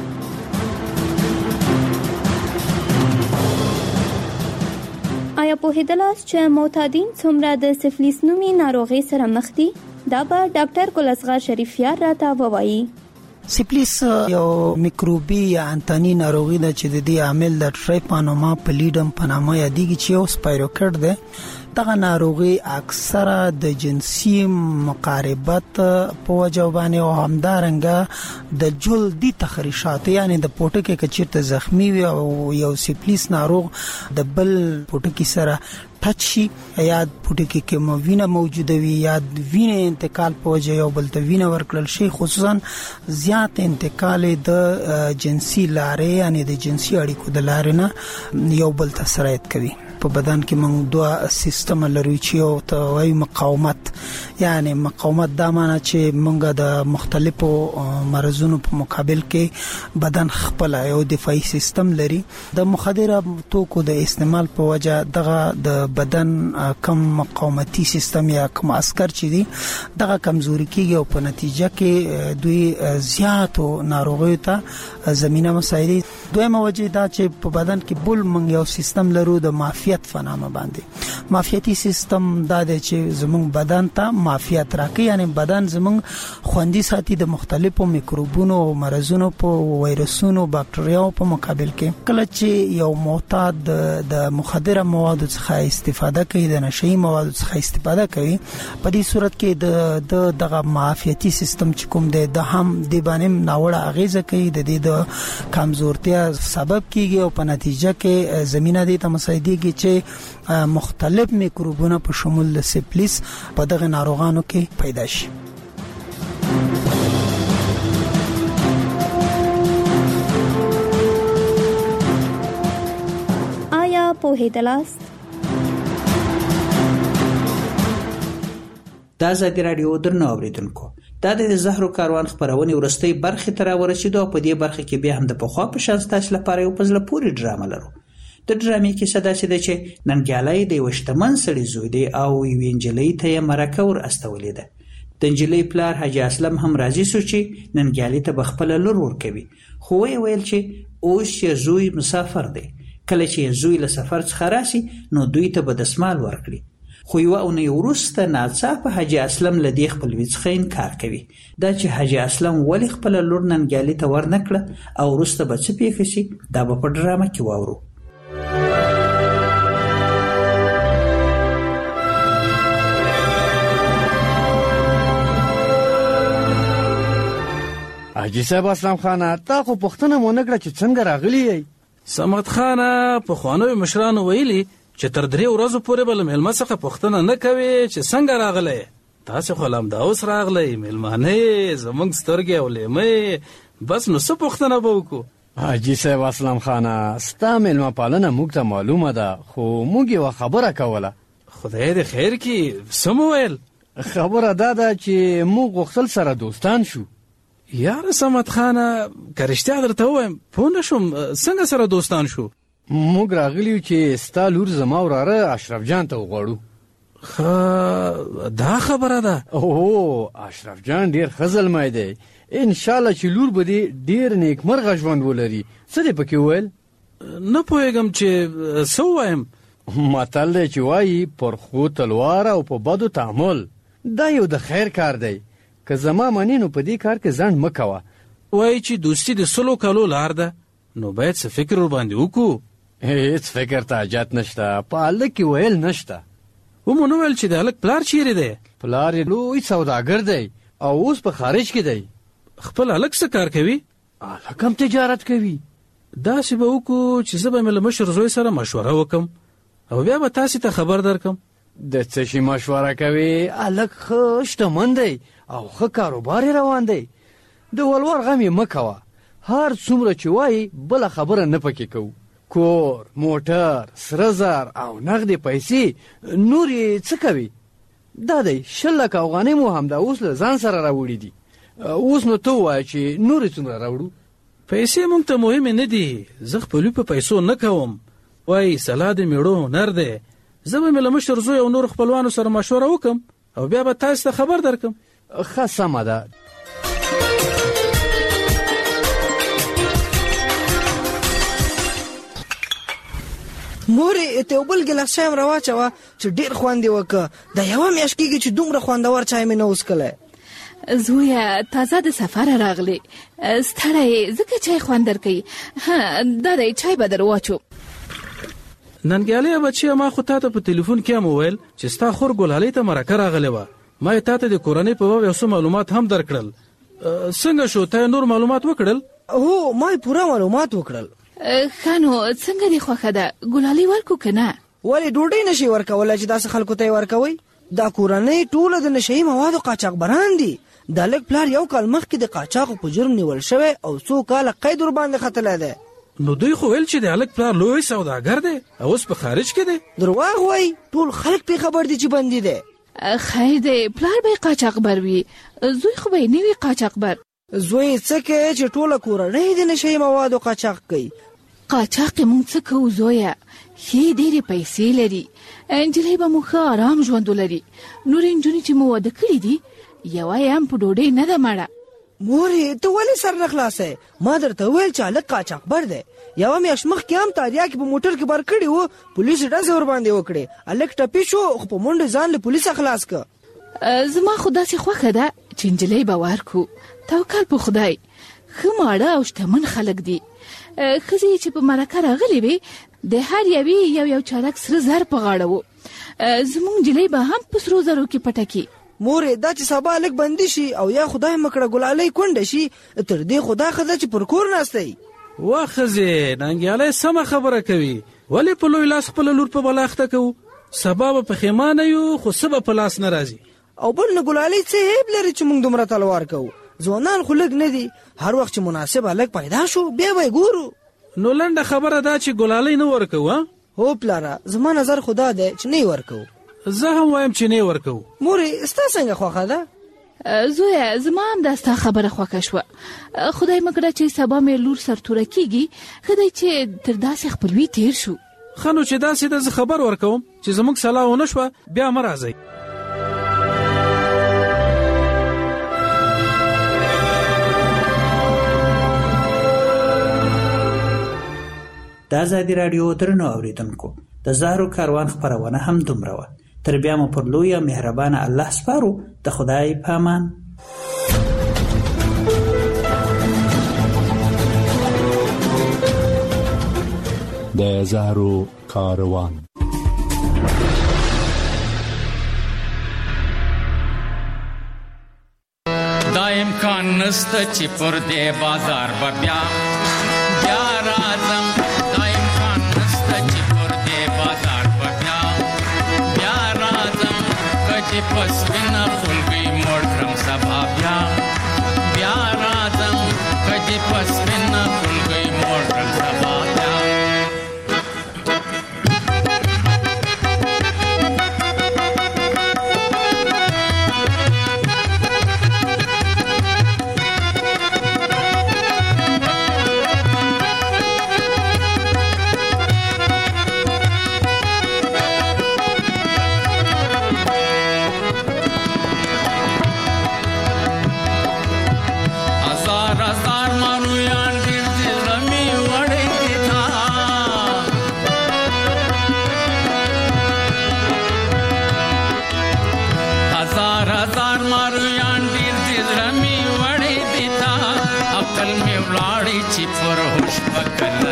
آیا پوهیدلاست چې معتادین څومره د سفلیس نومي ناروغي سره مخ دي؟ دا به ډاکټر ګل اصغر شریفیار راته ووایي. سفلیس یو میکروبي یا انتاني ناروغي ده چې د دې عامل د ټریپانوما پلیډم په نامه یادېږي چې یو سپایروکټ ده. دغه ناروغي اکثره د جنسي مقاربت په وجه باندې او همدارنګه د جلدي تخریشات یعنی د پوټکي کچیرته زخمی وي او یو سفلیس ناروغ د بل پوټکي سره ټچ شي یا پوټکي کې وینه موجوده وي یا وینه انتقال په وجه یو بل ته وینه ورکړل شي خصوصا زیات انتقال د جنسي لارې یعنی د جنسي اړیکو د لارې نه یو بل ته سرایت کوي. په بدن کې موږ دوه سیستم لرو چې یو ته وایي مقاومت یعنی مقاومت دا معنی چې موږ د مختلفو مرزونو په مقابل کې بدن خپل یو دفاعي سیستم لري. د مخدره توکو د استعمال په وجه دغه د بدن کم مقاومتي سیستم یا کم عسكر چې دي دغه کمزوري کیږي او په نتیجه کې دوی زیاتو ناروغیو ته زمينه مسایل. دویمه وجه دا چې په بدن کې بل موږ یو سیستم لرو د معافیت فنامه باندې. معافیتي سیستم دا دی چې زموږ بدن ته معافیت راکړي یعنی بدن زموږ خوندي ساتي د مختلفو میکروبونو او مرزونو په وایرسونو بکټریاو په مقابل کې. کله چې یو معتاد د مخدره موادو څخه استفاده کوي د نشئی موادو څخه استفاده کوي په دې صورت کې د دغه معافیتي سیستم چې کوم دی د هم د باندې ناوړه اغیزه کوي د دې د کمزورتیا سبب کیږي او په نتیجه کې زمينه دې ته مساعدېږي چې مختلف میکروبونه په شمول د سفلیس په دغه ناروغانو کې پیدا شي. آیا پوهیدلاست؟ دا ازادي رادیو درنو اوریدونکو دا د زهرو کاروان خبرونه ورستۍ برخه تر ورسېدو په دې برخه کې به هم د پخوا په شان تاسو لپاره یو پزله پوری ډرامه لرو. د ډرامې کې صدا چې د چې ننګیالای د وشتمن سړي زوی دی او وینجلې ته مرکه ور استولې ده. د انجلې پلار حاجی اسلم هم راضي شو چې ننګیالي ته بخپل لور ورکوي خو ویل چې اوس چې زوی مسافر دی کله چې زوی له سفر څخه راشي نو دوی ته به دسمال ورکړي. خو یو او نه ورسته ناڅاپه حاجی اسلم لدی خپل وڅخه انکار کوي. دا چې حاجی اسلم ولی خپل لور ننګیالي ته ورنکړه او ورسته به څه پیښ شي دا به په ډرامه کې واورو. حاجی صاحب اسلام خانه تا خو پښتنه مونږ کړه چې څنګه راغلی یې؟ سمت خانه په خوانو مشرانو ویلي چې تر 3 ورځې پورې بل مېلمه څخه پوښتنه نه کوي چې څنګه راغلی تاسو خو لم دا اوس راغلی مېلمانه زمونږ سترګې او لیمې بس نو څه پوښتنه به وکړو. حاجی صاحب اسلام خانه ستا مېلمه پالنه موږ ته معلومه ده خو موږ یو خبره کوله. خدای دې خیر کړي. څه مو ویل؟ خبره دا ده چې موږ غوښتل سره دوستان شو. یاره سمت خانه که رښتیا درته ووایم پوه نه شوم څنګه سره دوستان شو؟ موږ راغلیو چې ستا لور زما وراره اشرف جان ته وغواړو. دا خبره ده؟ اوه اشرف جان ډیر ښه زلمی دی ان شاء الله چې لور به دې ډیر نیکمرغه ژوند ولري. څه دې پکې وویل؟ نه پوهېږم چې څه ووایم. متل دی چې وایي پر ښو تلوار او په بدو تعامل. دا یو د خیر کار دی که زما منې نو په دې کار کې ځنډ مه کوه. وایي چې دوستي د 100 کالو لار ده نو باید څه فکر ورباندې وکړو. هیڅ فکر ته حاجت نشته په هلک کې ویل نشته. ومو نو ویل چې د هلک پلار چیرې دی؟ پلار یې لوی سوداګر دی او اوس په خارج کې دی. خپل هلک څه کار کوي؟ هلک هم تجارت کوي. داسې به وکړو چې زه به مې له مشر زوی سره مشوره وکم او بیا به تاسې ته خبر درکم. د څه شي مشوره کوي؟ هلک ښه شتمن دی او ښه کاروبار یې روان دی. د ولور غم یې مه کوه. هر څومره چې وایي بله خبره نه پکې کوو. کور، موټر، سره زر او نغدې پیسې نور یې څه کوي؟ دا دی 100 لکه افغانۍ مو همدا اوس له ځان سره راوړي دي. اوس نو ته ووایه چې نور یې څومره راوړو؟ پیسې موږ ته مهمې نه دي. زه خپلوي په پیسو نه کوم. وایي سلا د میړو هنر دی. زه به مې له مشر زوی او نور خپلوانو سره مشوره وکم او بیا به تاسو ته خبر درکم. ښه سمه ده. مورې ته یو بل ګیلاس چای هم راواچوه چې ډېر خوند یې وکړه. دا یوه میاشت کېږي چې دومره خوندور چای مې نه وڅښلی. زویه تازه د سفره راغلی، ستړی ځکه چای خوند درکوي. دا دی چای به در واچو. ننګیالی بچیه، ما خو تا ته په تلیفون کې هم وویل چې ستا خور ګلالۍ ته مرکه راغلی وه. ما یې تا ته د کورنۍ په باب یو څه معلومات هم درکړل. څنګه شو؟ تا نور معلومات وکړل؟ هو ما یې پوره معلومات وکړل. ښه نو څنګه دې خوښه ده؟ ګلالۍ ورکو که نه؟ ولې ډوډۍ نشي ورکولی چې داسې خلکو ته یې ورکوئ؟ دا کورنۍ ټوله د نشهیي موادو قاچاقبران دي. دا لږ پلار 1 کال مخکې د قاچاقو په جرم نیول شوی او 2 کاله قید ورباندې ختلی دی. نو دوی خو ویل چې د هلک پلار لوی سوداګر دی او اوس په خارج کې دی. درواغ وایي، ټول خلک پرې خبر دي چې بندي دی. خیر دی، پلار به یې قاچاقبر وي، زوی خو به یې نه وي قاچاقبر. زوی څه کوي چې ټوله کورنۍ د نشهیي موادو قاچاق کوي؟ قاچاق یې موږ څه کوو زویه؟ ښې ډېرې پیسې لري. نجلۍ به مو ښه ارام ژوند ولري. نورې نجونې چې مو واده کړي دي یوه یې هم په ډوډۍ نه ده مړه. مورې ته ولې سر نه خلاصی؟ ما درته وویل چې هلک قاچاقبر دی. یوه میاشت مخکې هم تاریاکې په موټر کې بار کړي وو، پولیسو ډزې ورباندې وکړې. هلک ټپي شو خو په منډه ځان له پولیسه خلاص که. زما خو داسې خوښه ده چې نجلۍ به ورکو. توکل په خدای. ښه ماړه او شتمن خلک دي. ښځې چې په مرکه راغلې وې د هر یوې یو چارک سره زر په غاړه و. زموږ نجلۍ به هم په سرو زرو کې پټه کړي. مورې دا چې سبا لږ بندي شي او یا خدای مکړه ګلالۍ کونډه شي، تر دې خو دا ښځه چې پر کور ناستی. وا ښځې، ننګیالی سمه خبره کوي. ولې په لوی لاس خپله لور په بلا اخته کوو؟ سبا به پښیمانه یو خو څه به په لاس نه راځي. او بل نه ګلالۍ څه عیب لري چې موږ دومره تلوار کوو؟ ځوانان خو لږ نه دي. هر وخت چې مناسب هلک پیدا شو بیا به یې ګورو. نو لنډه خبره دا چې ګلالۍ نه ورکوو؟ هو پلاره، زما نظر خو دا دی چې نه یې ورکوو. زه هم وایم چې نه ورکوو. مورې ستا څنګه خوښه ده؟ زویه زما هم دا ستا خبره خوښه شوه. خدای مکړه چې سبا مې لور سرتوره کېږي. ښه دی چې تر داسې خپلوي تیر شو. ښه نو چې داسې ده زه خبر ورکوم چې زموږ سلا ونه شوه بیا مه راځئ. د ازادي راډیو درنو اوریدونکو، د زهرو کاروان خپرونه هم دومره وه. تر بیا مو پر لوی او مهربانه الله سپارو. د خدای په امان. د زهرو کاروان. دا امکان نسته چې پر دې بازار به بیا راځم. دا امکان نسته چې پر دې بازار به بیا راځم. کچې پس وینه خلګۍ موړ کړم سبا بیا راځم. کچې پس وینه خلګۍ موړ کړم سبا بیا.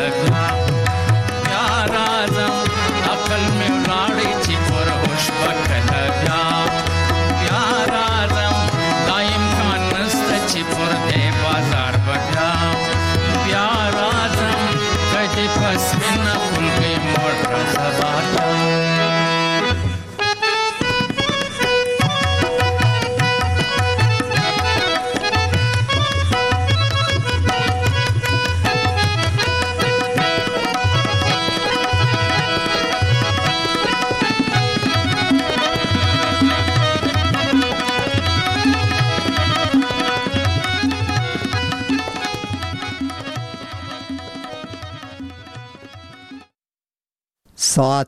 عقل میں ولاړی چې پر هوش ساعت